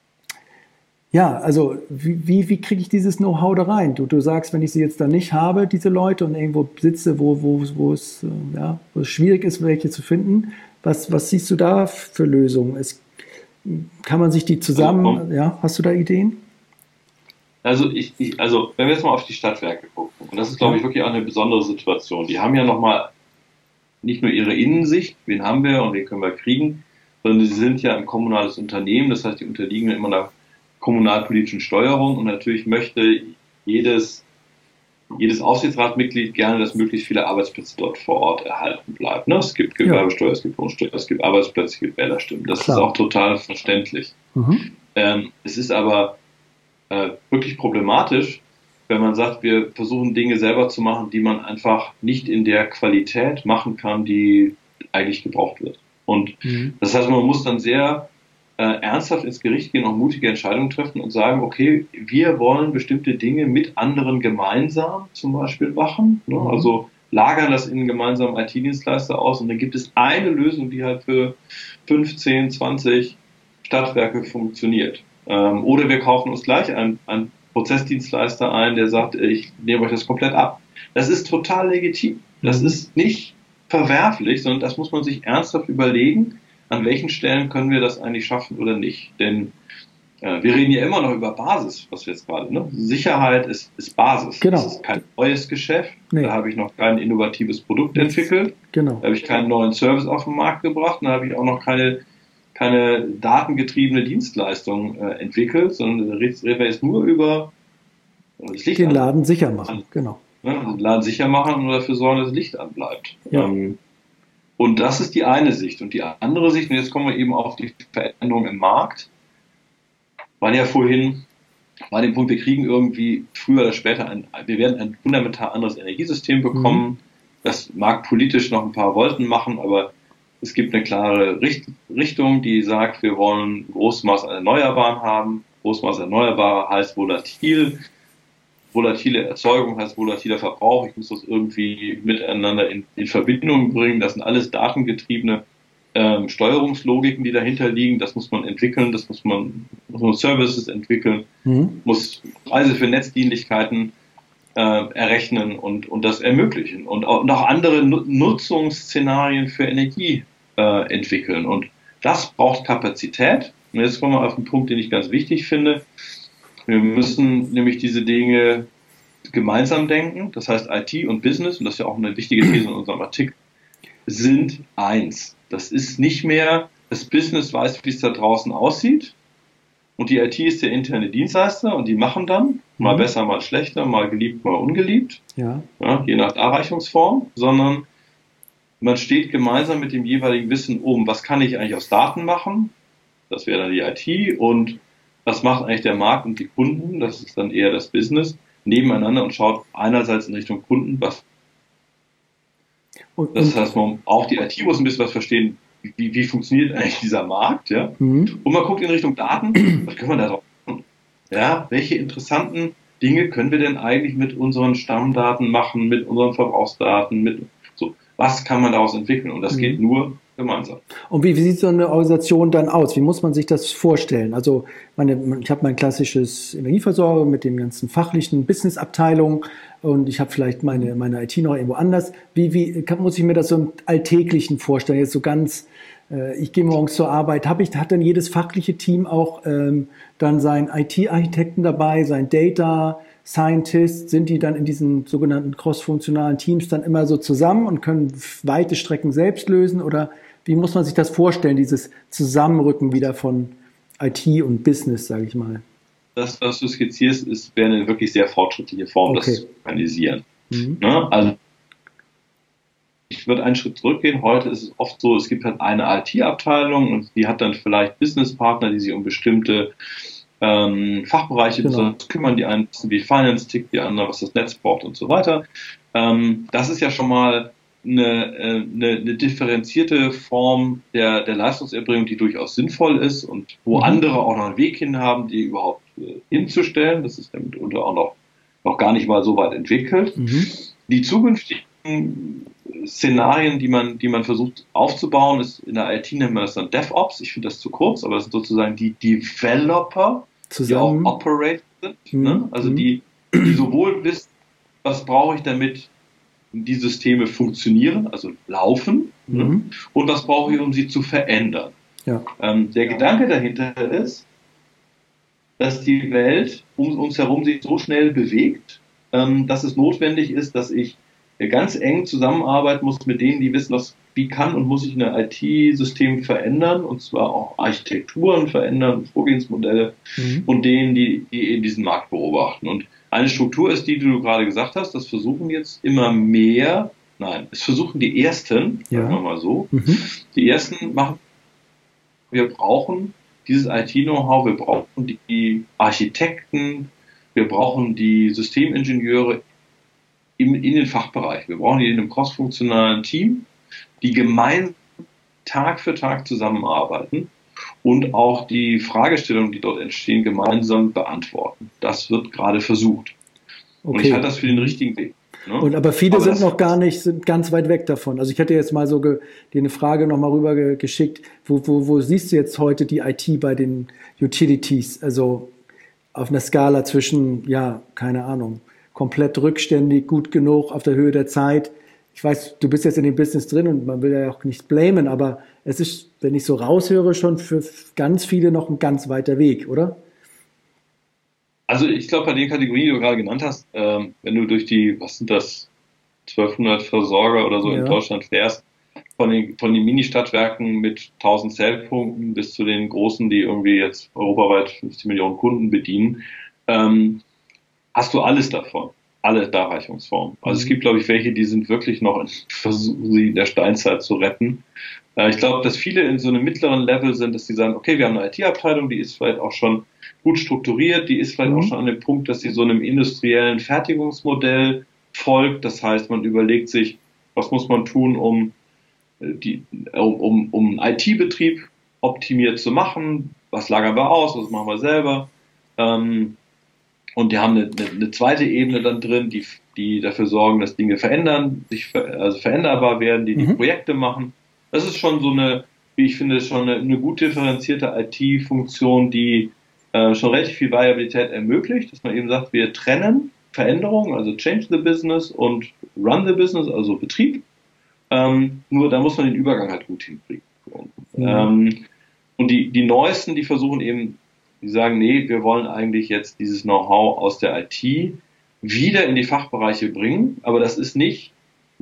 ja, also wie, wie, wie kriege ich dieses Know-how da rein? Du, du sagst, wenn ich sie jetzt da nicht habe, diese Leute, und irgendwo sitze, wo, wo, wo, es, ja, wo es schwierig ist, welche zu finden, was, was siehst du da für Lösungen? Es, kann man sich die zusammen, also, ja, hast du da Ideen? Also, ich, ich, also wenn wir jetzt mal auf die Stadtwerke gucken, und das ist, glaube ich, wirklich auch eine besondere Situation, die haben ja nochmal nicht nur ihre Innensicht, wen haben wir und wen können wir kriegen, sondern sie sind ja ein kommunales Unternehmen, das heißt, die unterliegen immer einer kommunalpolitischen Steuerung und natürlich möchte jedes, jedes Aufsichtsratmitglied gerne, dass möglichst viele Arbeitsplätze dort vor Ort erhalten bleiben. Es gibt Gewerbesteuer, es gibt Wohnsteuer, es gibt Arbeitsplätze, es gibt Wählerstimmen. Das Klar. ist auch total verständlich. Mhm. Ähm, es ist aber äh, wirklich problematisch, wenn man sagt, wir versuchen Dinge selber zu machen, die man einfach nicht in der Qualität machen kann, die eigentlich gebraucht wird. Und mhm. das heißt, man muss dann sehr äh, ernsthaft ins Gericht gehen und mutige Entscheidungen treffen und sagen, okay, wir wollen bestimmte Dinge mit anderen gemeinsam zum Beispiel machen. Ne? Mhm. Also lagern das in einen gemeinsamen I T-Dienstleister aus und dann gibt es eine Lösung, die halt für fünfzehn, zwanzig Stadtwerke funktioniert. Ähm, oder wir kaufen uns gleich einen, einen Prozessdienstleister ein, der sagt, ich nehme euch das komplett ab. Das ist total legitim. Das mhm. ist nicht verwerflich, sondern das muss man sich ernsthaft überlegen, an welchen Stellen können wir das eigentlich schaffen oder nicht. Denn äh, wir reden ja immer noch über Basis, was wir jetzt gerade, ne? Sicherheit ist, ist Basis. Genau. Das ist kein neues Geschäft. Nee. Da habe ich noch kein innovatives Produkt entwickelt. Genau. Da habe ich keinen neuen Service auf den Markt gebracht. Da habe ich auch noch keine, keine datengetriebene Dienstleistung äh, entwickelt, sondern da reden wir jetzt nur über das Licht den Laden sicher machen. Genau. Ne, den Laden sicher machen und dafür sorgen, dass das Licht anbleibt. Ja. Ähm, und das ist die eine Sicht. Und die andere Sicht, und jetzt kommen wir eben auf die Veränderung im Markt, waren ja vorhin bei dem Punkt, wir kriegen irgendwie früher oder später ein, wir werden ein fundamental anderes Energiesystem bekommen. Mhm. Das mag politisch noch ein paar Wolken machen, aber es gibt eine klare Richt, Richtung, die sagt, wir wollen großes Maß an Erneuerbaren haben. Großes Maß an Erneuerbare heißt volatil. Volatile Erzeugung heißt volatiler Verbrauch. Ich muss das irgendwie miteinander in, in Verbindung bringen. Das sind alles datengetriebene ähm, Steuerungslogiken, die dahinter liegen. Das muss man entwickeln, das muss man, muss man Services entwickeln, mhm. muss Preise für Netzdienlichkeiten äh, errechnen und, und das ermöglichen. Und auch, und auch andere Nutzungsszenarien für Energie äh, entwickeln. Und das braucht Kapazität. Und jetzt kommen wir auf einen Punkt, den ich ganz wichtig finde. Wir müssen nämlich diese Dinge gemeinsam denken. Das heißt, I T und Business, und das ist ja auch eine wichtige These in unserem Artikel, sind eins. Das ist nicht mehr, das Business weiß, wie es da draußen aussieht. Und die I T ist der interne Dienstleister und die machen dann, mal mhm. besser, mal schlechter, mal geliebt, mal ungeliebt. Ja. Ja, je nach Erreichungsform. Sondern man steht gemeinsam mit dem jeweiligen Wissen um, was kann ich eigentlich aus Daten machen? Das wäre dann die I T und was macht eigentlich der Markt und die Kunden? Das ist dann eher das Business nebeneinander und schaut einerseits in Richtung Kunden, was. Und, das heißt, man, auch die I T muss ein bisschen was verstehen, wie, wie funktioniert eigentlich dieser Markt, ja? Mhm. Und man guckt in Richtung Daten, was können wir da drauf machen? Ja, welche interessanten Dinge können wir denn eigentlich mit unseren Stammdaten machen, mit unseren Verbrauchsdaten, mit so, was kann man daraus entwickeln? Und das mhm. geht nur gemeinsam. Und wie, wie sieht so eine Organisation dann aus? Wie muss man sich das vorstellen? Also meine, ich habe mein klassisches Energieversorger mit den ganzen fachlichen Business-Abteilungen und ich habe vielleicht meine, meine I T noch irgendwo anders. Wie, wie kann, muss ich mir das so im Alltäglichen vorstellen? Jetzt so ganz, äh, ich gehe morgens zur Arbeit. Hab ich, hat dann jedes fachliche Team auch ähm, dann seinen I T-Architekten dabei, sein Data Scientist? Sind die dann in diesen sogenannten cross-funktionalen Teams dann immer so zusammen und können weite Strecken selbst lösen? Oder wie muss man sich das vorstellen, dieses Zusammenrücken wieder von I T und Business, sage ich mal? Das, was du skizzierst, ist, wäre eine wirklich sehr fortschrittliche Form, okay. das zu organisieren. Mhm. Ne? Also ich würde einen Schritt zurückgehen. Heute ist es oft so, es gibt halt eine I T-Abteilung und die hat dann vielleicht Businesspartner, die sich um bestimmte ähm, Fachbereiche genau. besonders kümmern. Die einen wissen, wie Finance tickt, die anderen, was das Netz braucht und so weiter. Ähm, das ist ja schon mal eine, eine, eine differenzierte Form der, der Leistungserbringung, die durchaus sinnvoll ist und wo mhm. andere auch noch einen Weg hin haben, die überhaupt äh, hinzustellen. Das ist ja mitunter auch noch, noch gar nicht mal so weit entwickelt. Mhm. Die zukünftigen Szenarien, die man, die man versucht aufzubauen, ist in der I T nennt man das dann DevOps. Ich finde das zu kurz, aber das sind sozusagen die Developer, Zusammen. die auch Operator sind. Mhm. Ne? Also die, die sowohl wissen, was brauche ich, damit die Systeme funktionieren, also laufen, mhm. ne? und was brauche ich, um sie zu verändern. Ja. Ähm, der ja. Gedanke dahinter ist, dass die Welt um uns herum sich so schnell bewegt, ähm, dass es notwendig ist, dass ich ganz eng zusammenarbeiten muss mit denen, die wissen, was, wie kann und muss ich ein I T-System verändern, und zwar auch Architekturen verändern, Vorgehensmodelle, mhm. und denen, die, die eben diesen Markt beobachten. Und eine Struktur ist die, die du gerade gesagt hast, das versuchen jetzt immer mehr, nein, es versuchen die Ersten, ja. sagen wir mal so, mhm. die Ersten machen, wir brauchen dieses I T-Know-how, wir brauchen die Architekten, wir brauchen die Systemingenieure in, in den Fachbereich. Wir brauchen die in einem crossfunktionalen Team, die gemeinsam Tag für Tag zusammenarbeiten und auch die Fragestellungen, die dort entstehen, gemeinsam beantworten. Das wird gerade versucht. Okay. Und ich halte das für den richtigen Weg. Ne? Und aber viele aber sind noch gar nicht, sind ganz weit weg davon. Also ich hätte jetzt mal so ge, dir eine Frage noch mal rüber ge, geschickt. Wo, wo, wo siehst du jetzt heute die I T bei den Utilities? Also auf einer Skala zwischen, ja, keine Ahnung, komplett rückständig, gut genug, auf der Höhe der Zeit. Ich weiß, du bist jetzt in dem Business drin und man will ja auch nicht blamen, aber es ist, wenn ich so raushöre, schon für ganz viele noch ein ganz weiter Weg, oder? Also ich glaube, bei den Kategorien, die du gerade genannt hast, ähm, wenn du durch die, was sind das, zwölfhundert Versorger oder so ja. in Deutschland fährst, von den, von den Mini-Stadtwerken mit tausend Zählpunkten bis zu den großen, die irgendwie jetzt europaweit fünfzig Millionen Kunden bedienen, ähm, hast du alles davon. Alle Darreichungsformen. Also mhm. es gibt, glaube ich, welche, die sind wirklich noch in Versuchen, sie in der Steinzeit zu retten. Äh, ich glaube, dass viele in so einem mittleren Level sind, dass die sagen, okay, wir haben eine I T-Abteilung, die ist vielleicht auch schon gut strukturiert, die ist vielleicht mhm. auch schon an dem Punkt, dass sie so einem industriellen Fertigungsmodell folgt. Das heißt, man überlegt sich, was muss man tun, um die, um, um, um einen I T-Betrieb optimiert zu machen, was lagern wir aus, was machen wir selber. Ähm, Und die haben eine, eine, eine zweite Ebene dann drin, die, die dafür sorgen, dass Dinge verändern, sich ver, also veränderbar werden, die die mhm. Projekte machen. Das ist schon so eine, wie ich finde, schon eine, eine gut differenzierte I T-Funktion, die äh, schon relativ viel Variabilität ermöglicht, dass man eben sagt, wir trennen Veränderungen, also Change the Business und Run the Business, also Betrieb. Ähm, nur da muss man den Übergang halt gut hinkriegen. Mhm. Ähm, und die, die Neuesten, die versuchen eben, die sagen, nee, wir wollen eigentlich jetzt dieses Know-how aus der I T wieder in die Fachbereiche bringen, aber das ist nicht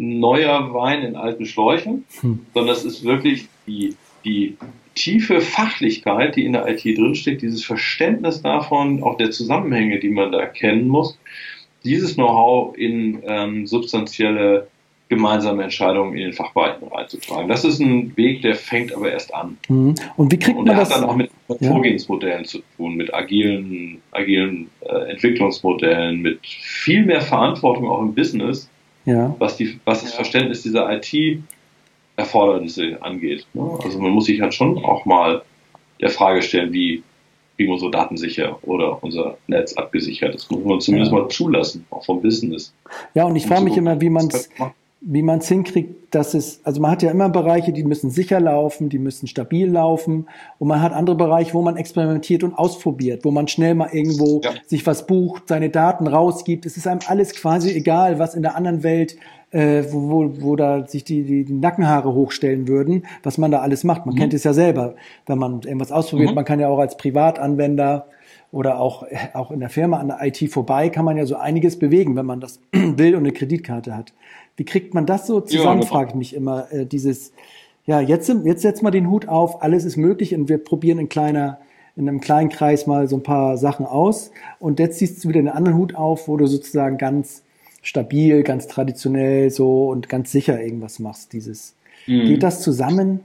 neuer Wein in alten Schläuchen, hm. sondern das ist wirklich die, die tiefe Fachlichkeit, die in der I T drinsteckt, dieses Verständnis davon, auch der Zusammenhänge, die man da erkennen muss, dieses Know-how in ähm, substanzielle gemeinsame Entscheidungen in den Fachbereichen reinzutragen. Das ist ein Weg, der fängt aber erst an. Mhm. Und wie kriegt und man der das? hat dann auch mit ja. Vorgehensmodellen zu tun, mit agilen, agilen äh, Entwicklungsmodellen, mit viel mehr Verantwortung auch im Business, ja. was, die, was das Verständnis dieser I T-Erfordernisse angeht. Ne? Also man muss sich halt schon auch mal der Frage stellen, wie kriegen wir unsere Daten sicher oder unser Netz abgesichert. Das muss man zumindest ja. mal zulassen, auch vom Business. Ja, und ich frage mich so immer, wie man es wie man es hinkriegt, dass es, also man hat ja immer Bereiche, die müssen sicher laufen, die müssen stabil laufen und man hat andere Bereiche, wo man experimentiert und ausprobiert, wo man schnell mal irgendwo ja. sich was bucht, seine Daten rausgibt. Es ist einem alles quasi egal, was in der anderen Welt, äh, wo, wo, wo da sich die, die, die Nackenhaare hochstellen würden, was man da alles macht. Man mhm. kennt es ja selber, wenn man irgendwas ausprobiert. Mhm. Man kann ja auch als Privatanwender oder auch, auch in der Firma an der I T vorbei, kann man ja so einiges bewegen, wenn man das will und eine Kreditkarte hat. Wie kriegt man das so zusammen, ja, frage ich mich immer. Äh, dieses, ja, jetzt, jetzt setzt man den Hut auf, alles ist möglich und wir probieren in kleiner, in einem kleinen Kreis mal so ein paar Sachen aus und jetzt ziehst du wieder einen anderen Hut auf, wo du sozusagen ganz stabil, ganz traditionell so und ganz sicher irgendwas machst. Dieses, mhm. Geht das zusammen?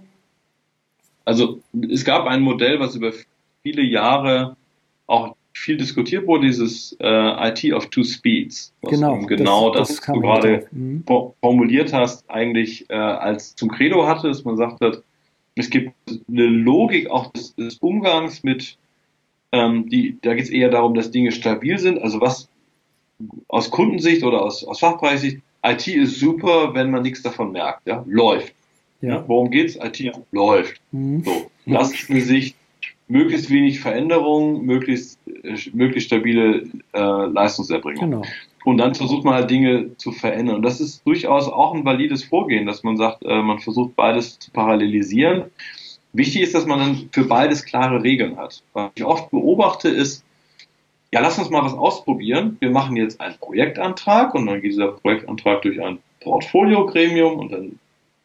Also es gab ein Modell, was über viele Jahre auch viel diskutiert wurde, dieses äh, I T of Two Speeds. Was genau, genau das, das, das du gerade mhm. formuliert hast, eigentlich äh, als zum Credo hatte, dass man sagt hat, es gibt eine Logik auch des, des Umgangs mit, ähm, die, da geht es eher darum, dass Dinge stabil sind. Also was aus Kundensicht oder aus, aus Fachbereichsicht, I T ist super, wenn man nichts davon merkt, ja, läuft. Ja. Ja, worum geht's? I T läuft. Mhm. So, das ist eine Sicht, möglichst wenig Veränderung, möglichst, äh, möglichst stabile äh, Leistungserbringung. Genau. Und dann versucht man halt Dinge zu verändern. Und das ist durchaus auch ein valides Vorgehen, dass man sagt, äh, man versucht beides zu parallelisieren. Wichtig ist, dass man dann für beides klare Regeln hat. Was ich oft beobachte ist, ja, lass uns mal was ausprobieren. Wir machen jetzt einen Projektantrag und dann geht dieser Projektantrag durch ein Portfolio-Gremium und dann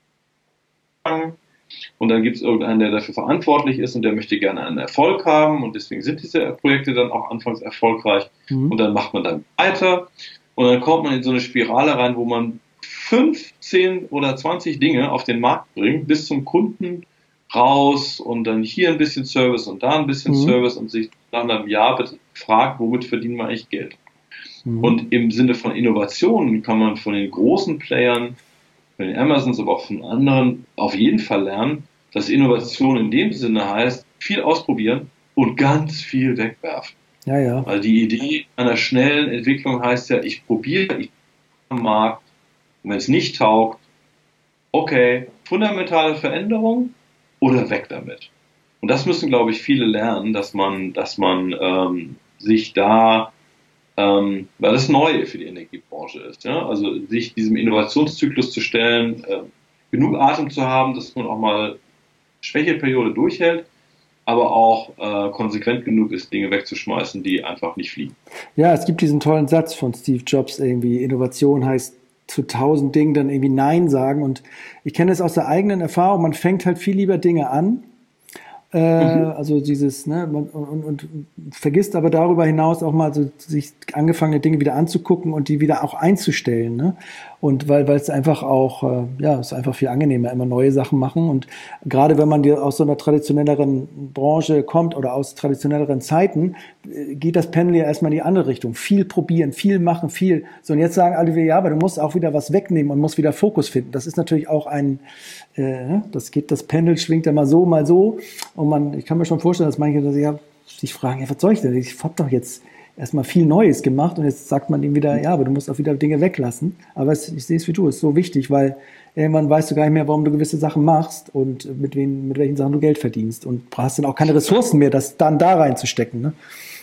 und dann gibt es irgendeinen, der dafür verantwortlich ist und der möchte gerne einen Erfolg haben und deswegen sind diese Projekte dann auch anfangs erfolgreich mhm. und dann macht man dann weiter und dann kommt man in so eine Spirale rein, wo man fünf, zehn oder zwanzig Dinge auf den Markt bringt, bis zum Kunden raus und dann hier ein bisschen Service und da ein bisschen mhm. Service und sich nach einem Jahr fragt, womit verdienen wir eigentlich Geld? Mhm. Und im Sinne von Innovationen kann man von den großen Playern, von den Amazons, aber auch von anderen auf jeden Fall lernen, dass Innovation in dem Sinne heißt, viel ausprobieren und ganz viel wegwerfen. Ja, ja. Weil die Idee einer schnellen Entwicklung heißt ja, ich probiere, ich am Markt, und wenn es nicht taugt, okay, fundamentale Veränderung oder weg damit. Und das müssen, glaube ich, viele lernen, dass man, dass man ähm, sich da, ähm, weil das Neue für die Energiebranche ist, ja, also sich diesem Innovationszyklus zu stellen, äh, genug Atem zu haben, dass man auch mal Schwächeperiode durchhält, aber auch äh, konsequent genug ist, Dinge wegzuschmeißen, die einfach nicht fliegen. Ja, es gibt diesen tollen Satz von Steve Jobs, irgendwie, Innovation heißt zu tausend Dingen dann irgendwie Nein sagen. Und ich kenne es aus der eigenen Erfahrung, man fängt halt viel lieber Dinge an. Äh, mhm. Also dieses, ne, man, und, und vergisst aber darüber hinaus auch mal so sich angefangene Dinge wieder anzugucken und die wieder auch einzustellen, ne? Und weil weil es einfach auch, äh, ja, es ist einfach viel angenehmer, immer neue Sachen machen. Und gerade wenn man dir aus so einer traditionelleren Branche kommt oder aus traditionelleren Zeiten, äh, geht das Pendel ja erstmal in die andere Richtung. Viel probieren, viel machen, viel. So, und jetzt sagen alle wieder, ja, aber du musst auch wieder was wegnehmen und musst wieder Fokus finden. Das ist natürlich auch ein, äh, das geht, das Pendel schwingt ja mal so, mal so. Und man, ich kann mir schon vorstellen, dass manche ja, sich fragen, ja, was soll ich denn? Ich hab doch jetzt erstmal viel Neues gemacht und jetzt sagt man ihm wieder, ja, aber du musst auch wieder Dinge weglassen. Aber es, ich sehe es wie du, es ist so wichtig, weil irgendwann weißt du gar nicht mehr, warum du gewisse Sachen machst und mit wen, mit welchen Sachen du Geld verdienst und hast dann auch keine Ressourcen mehr, das dann da reinzustecken, ne?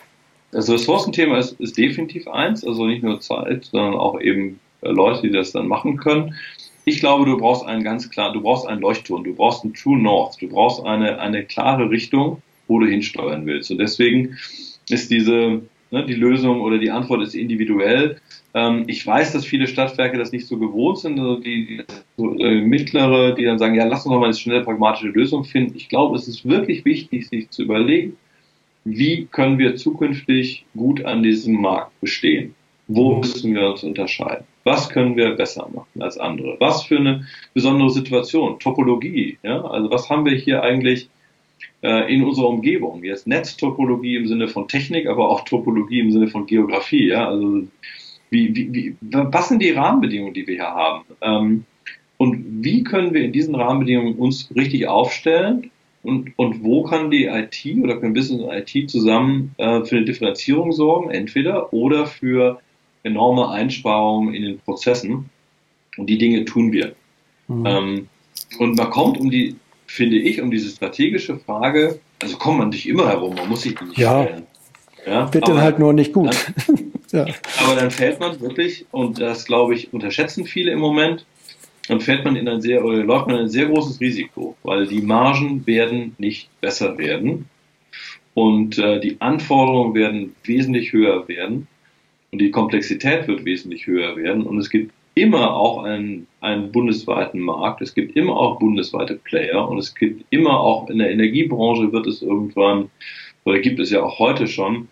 Das Ressourcenthema ist, ist definitiv eins, also nicht nur Zeit, sondern auch eben Leute, die das dann machen können. Ich glaube, du brauchst einen ganz klar, du brauchst einen Leuchtturm, du brauchst einen True North, du brauchst eine, eine klare Richtung, wo du hinsteuern willst. Und deswegen ist diese, ne, die Lösung oder die Antwort ist individuell. Ähm, ich weiß, dass viele Stadtwerke das nicht so gewohnt sind, also die, die so, äh, mittlere, die dann sagen, ja, lass uns doch mal eine schnelle, pragmatische Lösung finden. Ich glaube, es ist wirklich wichtig, sich zu überlegen, wie können wir zukünftig gut an diesem Markt bestehen? Wo müssen wir uns unterscheiden? Was können wir besser machen als andere? Was für eine besondere Situation? Topologie, ja? Also was haben wir hier eigentlich äh, in unserer Umgebung? Jetzt Netztopologie im Sinne von Technik, aber auch Topologie im Sinne von Geografie, ja? Also wie, wie, wie, was sind die Rahmenbedingungen, die wir hier haben? Ähm, und wie können wir in diesen Rahmenbedingungen uns richtig aufstellen? Und, und wo kann die I T oder können Business und I T zusammen äh, für eine Differenzierung sorgen, entweder oder für enorme Einsparungen in den Prozessen. Und die Dinge tun wir. Mhm. Ähm, und man kommt um die, finde ich, um diese strategische Frage, also kommt man nicht immer herum, man muss sich die nicht ja. stellen. Ja, wird dann halt nur nicht gut. Dann, ja. Aber dann fällt man wirklich, und das glaube ich, unterschätzen viele im Moment, dann fällt man in ein sehr, oder läuft man in ein sehr großes Risiko, weil die Margen werden nicht besser werden und äh, die Anforderungen werden wesentlich höher werden und die Komplexität wird wesentlich höher werden und es gibt immer auch einen, einen bundesweiten Markt, es gibt immer auch bundesweite Player und es gibt immer auch in der Energiebranche wird es irgendwann, oder gibt es ja auch heute schon,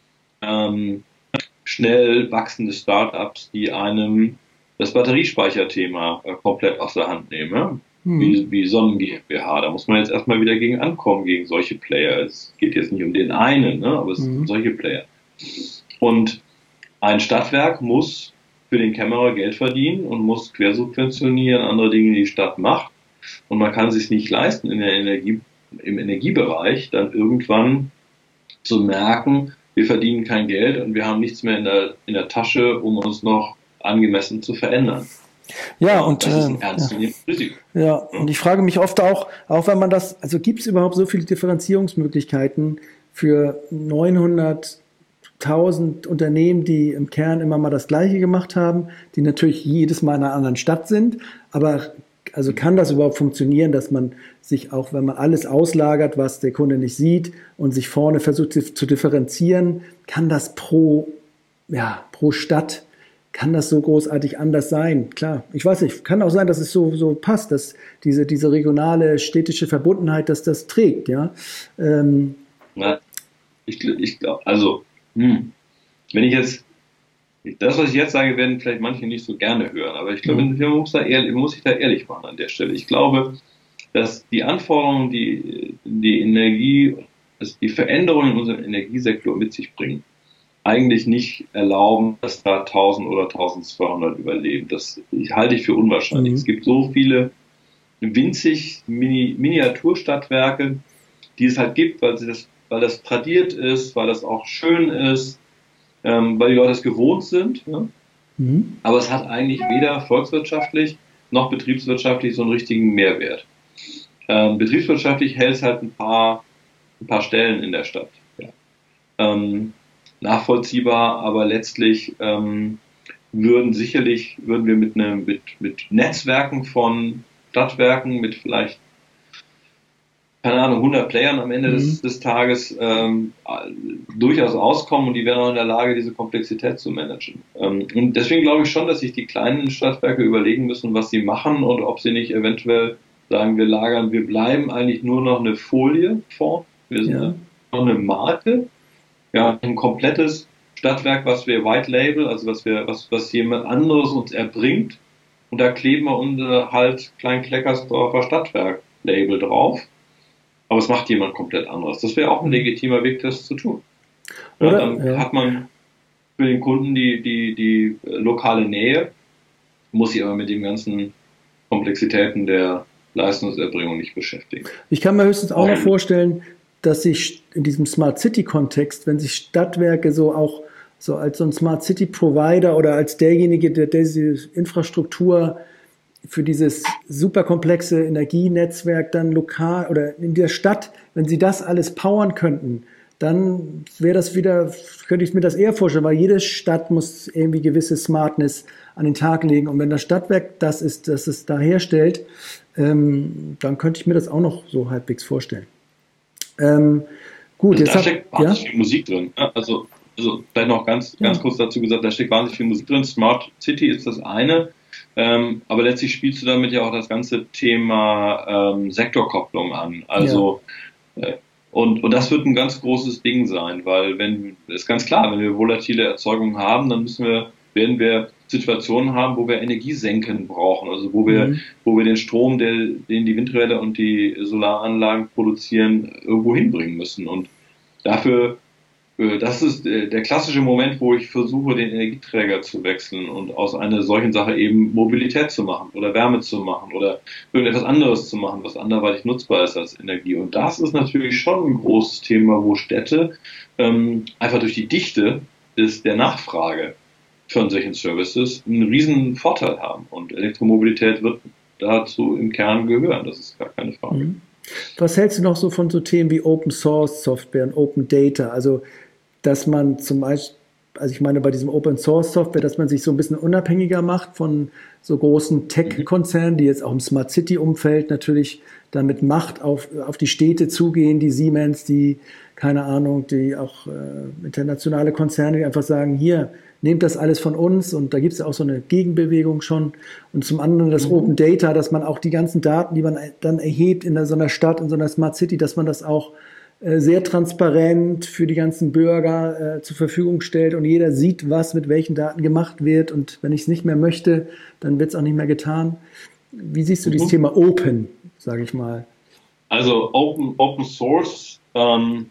ähm, schnell wachsende Startups, die einem das Batteriespeicherthema äh, komplett aus der Hand nehmen, ja? hm. wie, wie Sonnen GmbH. Da muss man jetzt erstmal wieder gegen ankommen, gegen solche Player. Es geht jetzt nicht um den einen, ne? aber es hm. sind solche Player. Und ein Stadtwerk muss für den Kämmerer Geld verdienen und muss quersubventionieren, andere Dinge, die die Stadt macht. Und man kann es sich nicht leisten, in der Energie, im Energiebereich dann irgendwann zu merken, wir verdienen kein Geld und wir haben nichts mehr in der, in der Tasche, um uns noch angemessen zu verändern. Ja, und, das ist ein äh, ernstzunehmendes ja. Risiko. Ja, und ich frage mich oft auch, auch wenn man das, also gibt es überhaupt so viele Differenzierungsmöglichkeiten für neunhunderttausend Unternehmen, die im Kern immer mal das Gleiche gemacht haben, die natürlich jedes Mal in einer anderen Stadt sind, aber also kann das überhaupt funktionieren, dass man sich auch, wenn man alles auslagert, was der Kunde nicht sieht und sich vorne versucht zu differenzieren, kann das pro, ja, pro Stadt, kann das so großartig anders sein? Klar, ich weiß nicht, kann auch sein, dass es so, so passt, dass diese, diese regionale städtische Verbundenheit, dass das trägt, ja. Ähm, Na, ich, ich glaube, also, hm, wenn ich jetzt, das, was ich jetzt sage, werden vielleicht manche nicht so gerne hören, aber ich glaube, mhm. man muss, da ehrlich, man muss sich da ehrlich machen an der Stelle. Ich glaube, dass die Anforderungen, die die Energie, dass die Veränderungen in unserem Energiesektor mit sich bringen, eigentlich nicht erlauben, dass da tausend oder tausendzweihundert überleben. Das halte ich für unwahrscheinlich. Mhm. Es gibt so viele winzig Mini Miniaturstadtwerke, die es halt gibt, weil, sie das, weil das tradiert ist, weil das auch schön ist, ähm, weil die Leute es gewohnt sind. Ja? Mhm. Aber es hat eigentlich weder volkswirtschaftlich noch betriebswirtschaftlich so einen richtigen Mehrwert. Ähm, betriebswirtschaftlich hält es halt ein paar, ein paar Stellen in der Stadt. Ja. Ähm, nachvollziehbar, aber letztlich ähm, würden sicherlich, würden wir mit, ne, mit, mit Netzwerken von Stadtwerken, mit vielleicht, keine Ahnung, hundert Playern am Ende mhm. des, des Tages ähm, durchaus auskommen und die wären auch in der Lage, diese Komplexität zu managen. Ähm, und deswegen glaube ich schon, dass sich die kleinen Stadtwerke überlegen müssen, was sie machen und ob sie nicht eventuell sagen, wir lagern, wir bleiben eigentlich nur noch eine Folie vor, wir sind ja. noch eine Marke, ja, ein komplettes Stadtwerk, was wir White Label, also was wir, was, was jemand anderes uns erbringt, und da kleben wir unser halt Klein-Kleckersdorfer Stadtwerk-Label drauf. Aber es macht jemand komplett anderes. Das wäre auch ein legitimer Weg, das zu tun. Ja, Oder, dann ja. hat man für den Kunden die, die, die lokale Nähe, muss sich aber mit den ganzen Komplexitäten der Leistungserbringung nicht beschäftigen. Ich kann mir höchstens auch noch vorstellen, dass sich in diesem Smart City Kontext, wenn sich Stadtwerke so auch so als so ein Smart City Provider oder als derjenige, der diese Infrastruktur für dieses superkomplexe Energienetzwerk dann lokal oder in der Stadt, wenn sie das alles powern könnten, dann wäre das wieder, könnte ich mir das eher vorstellen, weil jede Stadt muss irgendwie gewisse Smartness an den Tag legen. Und wenn das Stadtwerk das ist, das es da herstellt, ähm, dann könnte ich mir das auch noch so halbwegs vorstellen. Ähm, gut, also jetzt da hab, steckt wahnsinnig ja? viel Musik drin. Also, also vielleicht noch ganz, ganz ja. kurz dazu gesagt, da steckt wahnsinnig viel Musik drin. Smart City ist das eine, ähm, aber letztlich spielst du damit ja auch das ganze Thema ähm, Sektorkopplung an. Also ja. äh, und, und das wird ein ganz großes Ding sein, weil wenn ist ganz klar, wenn wir volatile Erzeugung haben, dann müssen wir, werden wir Situationen haben, wo wir Energiesenken brauchen, also wo wir, mhm. wo wir den Strom, der, den die Windräder und die Solaranlagen produzieren, irgendwo hinbringen müssen. Und dafür, das ist der klassische Moment, wo ich versuche, den Energieträger zu wechseln und aus einer solchen Sache eben Mobilität zu machen oder Wärme zu machen oder irgendetwas anderes zu machen, was anderweitig nutzbar ist als Energie. Und das ist natürlich schon ein großes Thema, wo Städte ähm, einfach durch die Dichte des, der Nachfrage von solchen Services einen riesen Vorteil haben. Und Elektromobilität wird dazu im Kern gehören, das ist gar keine Frage. Mhm. Was hältst du noch so von so Themen wie Open Source Software und Open Data? Also, dass man zum Beispiel, also ich meine bei diesem Open Source Software, dass man sich so ein bisschen unabhängiger macht von so großen Tech-Konzernen, die jetzt auch im Smart City-Umfeld natürlich damit Macht auf, auf die Städte zugehen, die Siemens, die, keine Ahnung, die auch äh, internationale Konzerne, die einfach sagen, hier, nehmt das alles von uns, und da gibt es ja auch so eine Gegenbewegung schon. Und zum anderen das mhm. Open Data, dass man auch die ganzen Daten, die man dann erhebt in so einer Stadt, in so einer Smart City, dass man das auch äh, sehr transparent für die ganzen Bürger äh, zur Verfügung stellt und jeder sieht, was mit welchen Daten gemacht wird, und wenn ich es nicht mehr möchte, dann wird es auch nicht mehr getan. Wie siehst du mhm. dieses Thema Open, sage ich mal? Also Open, Open Source, ähm,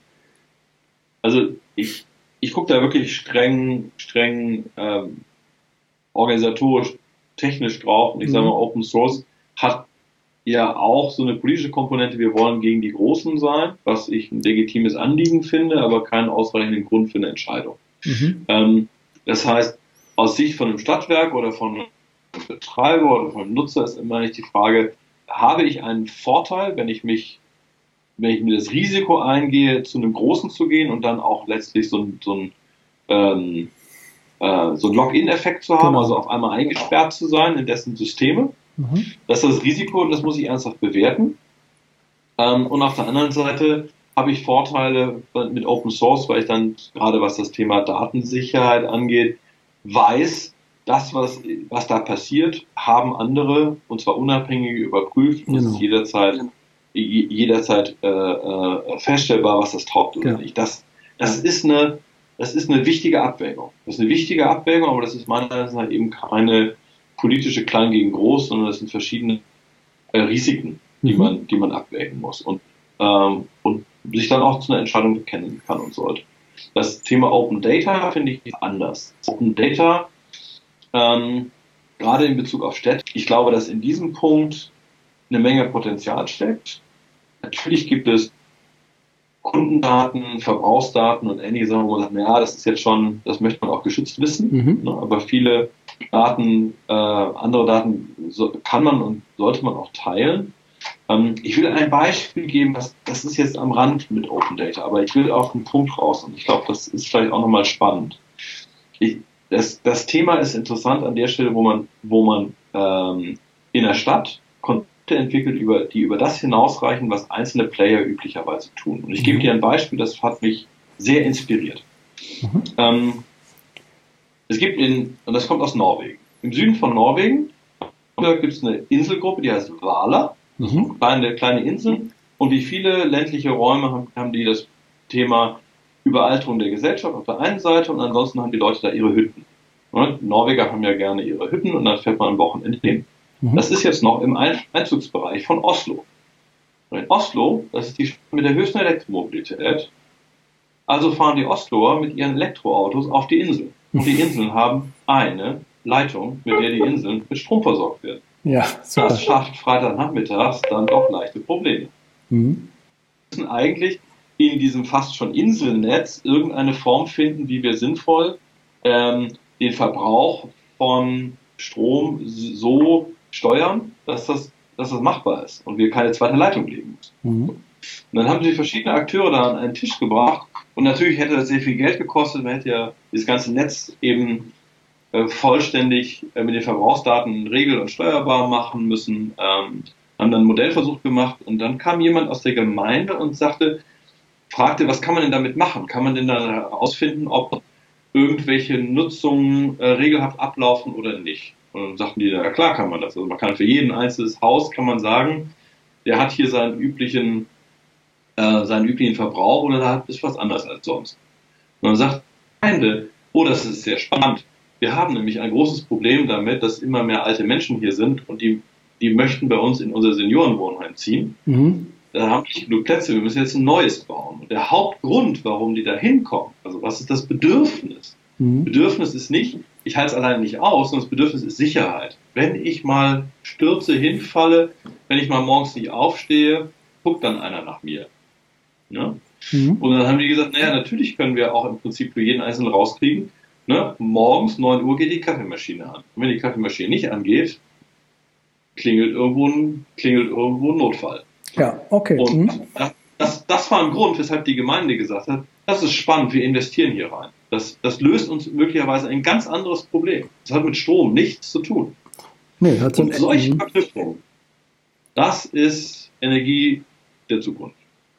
also ich Ich gucke da wirklich streng, streng ähm, organisatorisch, technisch drauf. Und ich mhm. sage mal, Open Source hat ja auch so eine politische Komponente. Wir wollen gegen die Großen sein, was ich ein legitimes Anliegen finde, aber keinen ausreichenden Grund für eine Entscheidung. Mhm. Ähm, das heißt, aus Sicht von einem Stadtwerk oder von einem Betreiber oder von einem Nutzer ist immer nicht die Frage, habe ich einen Vorteil, wenn ich mich wenn ich mir das Risiko eingehe, zu einem Großen zu gehen und dann auch letztlich so ein, so ein, ähm, äh, so ein Login-Effekt zu haben, genau. also auf einmal eingesperrt zu sein in dessen Systeme. Mhm. Das ist das Risiko, und das muss ich ernsthaft bewerten. Ähm, und auf der anderen Seite habe ich Vorteile mit Open Source, weil ich dann, gerade was das Thema Datensicherheit angeht, weiß, das, was, was da passiert, haben andere, und zwar unabhängig überprüft, und es ist jederzeit jederzeit äh, äh, feststellbar, was das taugt oder ja. nicht. Das, das ist eine, das ist eine wichtige Abwägung. Das ist eine wichtige Abwägung, aber das ist meiner Meinung nach eben keine politische Klein gegen Groß, sondern das sind verschiedene äh, Risiken. die Mhm. man, die man abwägen muss und, ähm, und sich dann auch zu einer Entscheidung bekennen kann und sollte. Das Thema Open Data finde ich anders. Open Data, ähm, gerade in Bezug auf Städte, ich glaube, dass in diesem Punkt eine Menge Potenzial steckt. Natürlich gibt es Kundendaten, Verbrauchsdaten und ähnliche Sachen, wo man sagt, naja, das ist jetzt schon, das möchte man auch geschützt wissen, Mhm. ne? Aber viele Daten, äh, andere Daten so, kann man und sollte man auch teilen. Ähm, ich will ein Beispiel geben, das, das ist jetzt am Rand mit Open Data, aber ich will auf einen Punkt raus und ich glaube, das ist vielleicht auch nochmal spannend. Ich, das, das Thema ist interessant an der Stelle, wo man, wo man ähm, in der Stadt Konzepte entwickelt, über, die über das hinausreichen, was einzelne Player üblicherweise tun. Und ich gebe dir ein Beispiel, das hat mich sehr inspiriert. Mhm. Ähm, es gibt in, und das kommt aus Norwegen, im Süden von Norwegen gibt es eine Inselgruppe, die heißt Vala. Das ist eine kleine, kleine Insel. Und wie viele ländliche Räume haben, haben die das Thema Überalterung der Gesellschaft auf der einen Seite und ansonsten haben die Leute da ihre Hütten. Und Norweger haben ja gerne ihre Hütten und dann fährt man am Wochenende hin. Mhm. Das ist jetzt noch im Einzugsbereich von Oslo. Und in Oslo, das ist die Stadt mit der höchsten Elektromobilität, also fahren die Osloer mit ihren Elektroautos auf die Insel. Und die Inseln haben eine Leitung, mit der die Inseln mit Strom versorgt werden. Ja, super. Das schafft Freitagnachmittags dann doch leichte Probleme. Mhm. Wir müssen eigentlich in diesem fast schon Inselnetz irgendeine Form finden, wie wir sinnvoll ähm, den Verbrauch von Strom so steuern, dass das, dass das machbar ist und wir keine zweite Leitung legen müssen. Mhm. Und dann haben sie verschiedene Akteure da an einen Tisch gebracht und natürlich hätte das sehr viel Geld gekostet, man hätte ja das ganze Netz eben äh, vollständig äh, mit den Verbrauchsdaten regel- und steuerbar machen müssen, ähm, haben dann einen Modellversuch gemacht und dann kam jemand aus der Gemeinde und sagte, fragte, was kann man denn damit machen? Kann man denn dann herausfinden, ob irgendwelche Nutzungen äh, regelhaft ablaufen oder nicht? Und dann sagten die, ja klar kann man das. Also man kann für jeden einzelnes Haus kann man sagen, der hat hier seinen üblichen, äh, seinen üblichen Verbrauch oder da ist was anderes als sonst. Und dann sagt die Gemeinde, oh, das ist sehr spannend. Wir haben nämlich ein großes Problem damit, dass immer mehr alte Menschen hier sind und die, die möchten bei uns in unser Seniorenwohnheim ziehen. Mhm. Da haben wir nicht genug Plätze, wir müssen jetzt ein neues bauen. Und der Hauptgrund, warum die da hinkommen, also was ist das Bedürfnis? Mhm. Bedürfnis ist nicht, ich halte es alleine nicht aus, sondern das Bedürfnis ist Sicherheit. Wenn ich mal stürze, hinfalle, wenn ich mal morgens nicht aufstehe, guckt dann einer nach mir. Ne? Mhm. Und dann haben die gesagt, naja, natürlich können wir auch im Prinzip für jeden Einzelnen rauskriegen, ne? Morgens neun Uhr geht die Kaffeemaschine an. Und wenn die Kaffeemaschine nicht angeht, klingelt irgendwo ein, klingelt irgendwo ein Notfall. Ja, okay. Und Mhm. das, das, das war ein Grund, weshalb die Gemeinde gesagt hat, das ist spannend, wir investieren hier rein. Das, das löst uns möglicherweise ein ganz anderes Problem. Das hat mit Strom nichts zu tun. Nee, hat so Und ein solche Mhm. Verknüpfungen, das ist Energie der Zukunft.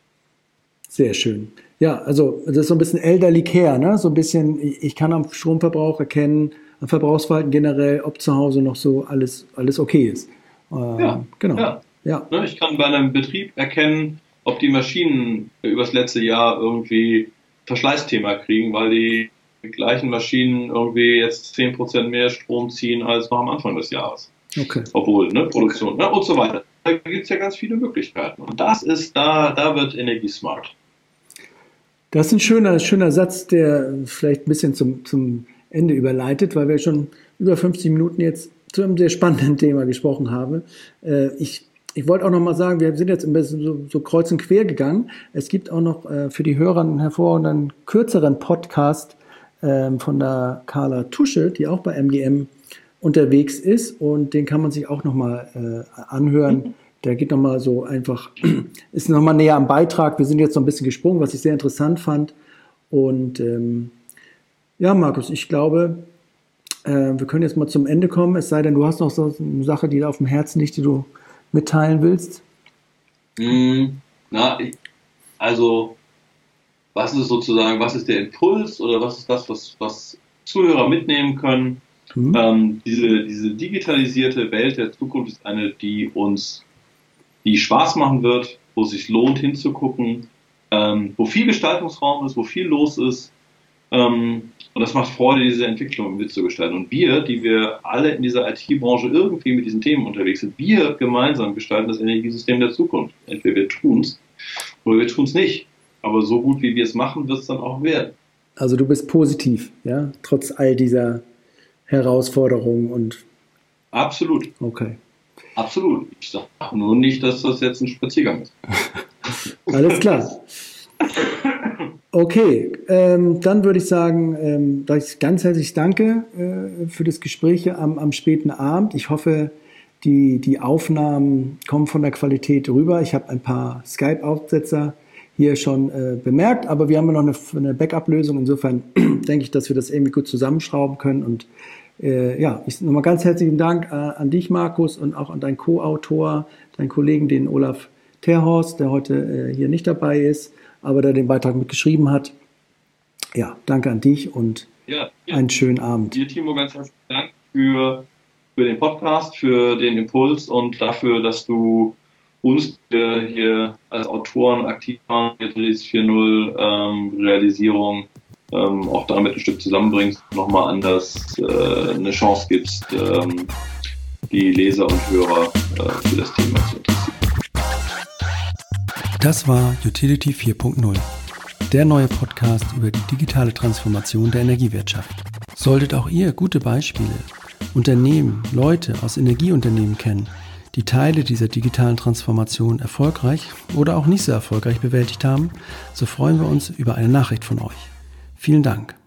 Sehr schön. Ja, also das ist so ein bisschen elderly care, ne? So ein bisschen, ich kann am Stromverbrauch erkennen, am Verbrauchsverhalten generell, ob zu Hause noch so alles, alles okay ist. Ähm, Ja, genau. ja. Ja. Ne, ich kann bei einem Betrieb erkennen, ob die Maschinen übers letzte Jahr irgendwie Verschleißthema kriegen, weil die gleichen Maschinen irgendwie jetzt zehn Prozent mehr Strom ziehen als noch am Anfang des Jahres. Okay. Obwohl, ne, Produktion, ne, und so weiter. Da gibt es ja ganz viele Möglichkeiten. Und das ist, da, da wird Energie smart. Das ist ein schöner, schöner Satz, der vielleicht ein bisschen zum, zum Ende überleitet, weil wir schon über fünfzig Minuten jetzt zu einem sehr spannenden Thema gesprochen haben. Äh, ich Ich wollte auch noch mal sagen, wir sind jetzt ein bisschen so, so kreuz und quer gegangen. Es gibt auch noch äh, für die Hörer einen hervorragenden, kürzeren Podcast ähm, von der Carla Tusche, die auch bei M G M unterwegs ist. Und den kann man sich auch noch mal äh, anhören. Der geht noch mal so einfach, ist noch mal näher am Beitrag. Wir sind jetzt so ein bisschen gesprungen, was ich sehr interessant fand. Und ähm, ja, Markus, ich glaube, äh, wir können jetzt mal zum Ende kommen. Es sei denn, du hast noch so eine Sache, die dir auf dem Herzen liegt, die du mitteilen willst? Mm, na, ich, also, was ist sozusagen, was ist der Impuls oder was ist das, was, was Zuhörer mitnehmen können? Mhm. Ähm, diese, diese digitalisierte Welt der Zukunft ist eine, die uns, die Spaß machen wird, wo es sich lohnt hinzugucken, ähm, wo viel Gestaltungsraum ist, wo viel los ist, ähm, Und das macht Freude, diese Entwicklung mitzugestalten. Und wir, die wir alle in dieser I T-Branche irgendwie mit diesen Themen unterwegs sind, wir gemeinsam gestalten das Energiesystem der Zukunft. Entweder wir tun es oder wir tun es nicht. Aber so gut, wie wir es machen, wird es dann auch werden. Also du bist positiv, ja, trotz all dieser Herausforderungen und... Absolut. Okay. Absolut. Ich sage nur nicht, dass das jetzt ein Spaziergang ist. Alles klar. Okay, ähm, dann würde ich sagen, ähm, dass ich ganz herzlich danke äh, für das Gespräch am, am späten Abend. Ich hoffe, die, die Aufnahmen kommen von der Qualität rüber. Ich habe ein paar Skype-Aufsetzer hier schon äh, bemerkt, aber wir haben ja noch eine, eine Backup-Lösung. Insofern denke ich, dass wir das irgendwie gut zusammenschrauben können. Und äh, ja, ich nochmal ganz herzlichen Dank äh, an dich, Markus, und auch an deinen Co-Autor, deinen Kollegen, den Olaf Terhorst, der heute äh, hier nicht dabei ist, aber der den Beitrag mitgeschrieben hat. Ja, danke an dich und ja, ja. einen schönen Abend. Dir, Timo, ganz herzlichen Dank für, für den Podcast, für den Impuls und dafür, dass du uns äh, hier als Autoren aktiv waren, Utilities vier Punkt null ähm, Realisierung ähm, auch damit ein Stück zusammenbringst, nochmal anders äh, eine Chance gibst, ähm, die Leser und Hörer äh, für das Thema zu interessieren. Das war Utility vier Punkt null, der neue Podcast über die digitale Transformation der Energiewirtschaft. Solltet auch ihr gute Beispiele, Unternehmen, Leute aus Energieunternehmen kennen, die Teile dieser digitalen Transformation erfolgreich oder auch nicht so erfolgreich bewältigt haben, so freuen wir uns über eine Nachricht von euch. Vielen Dank.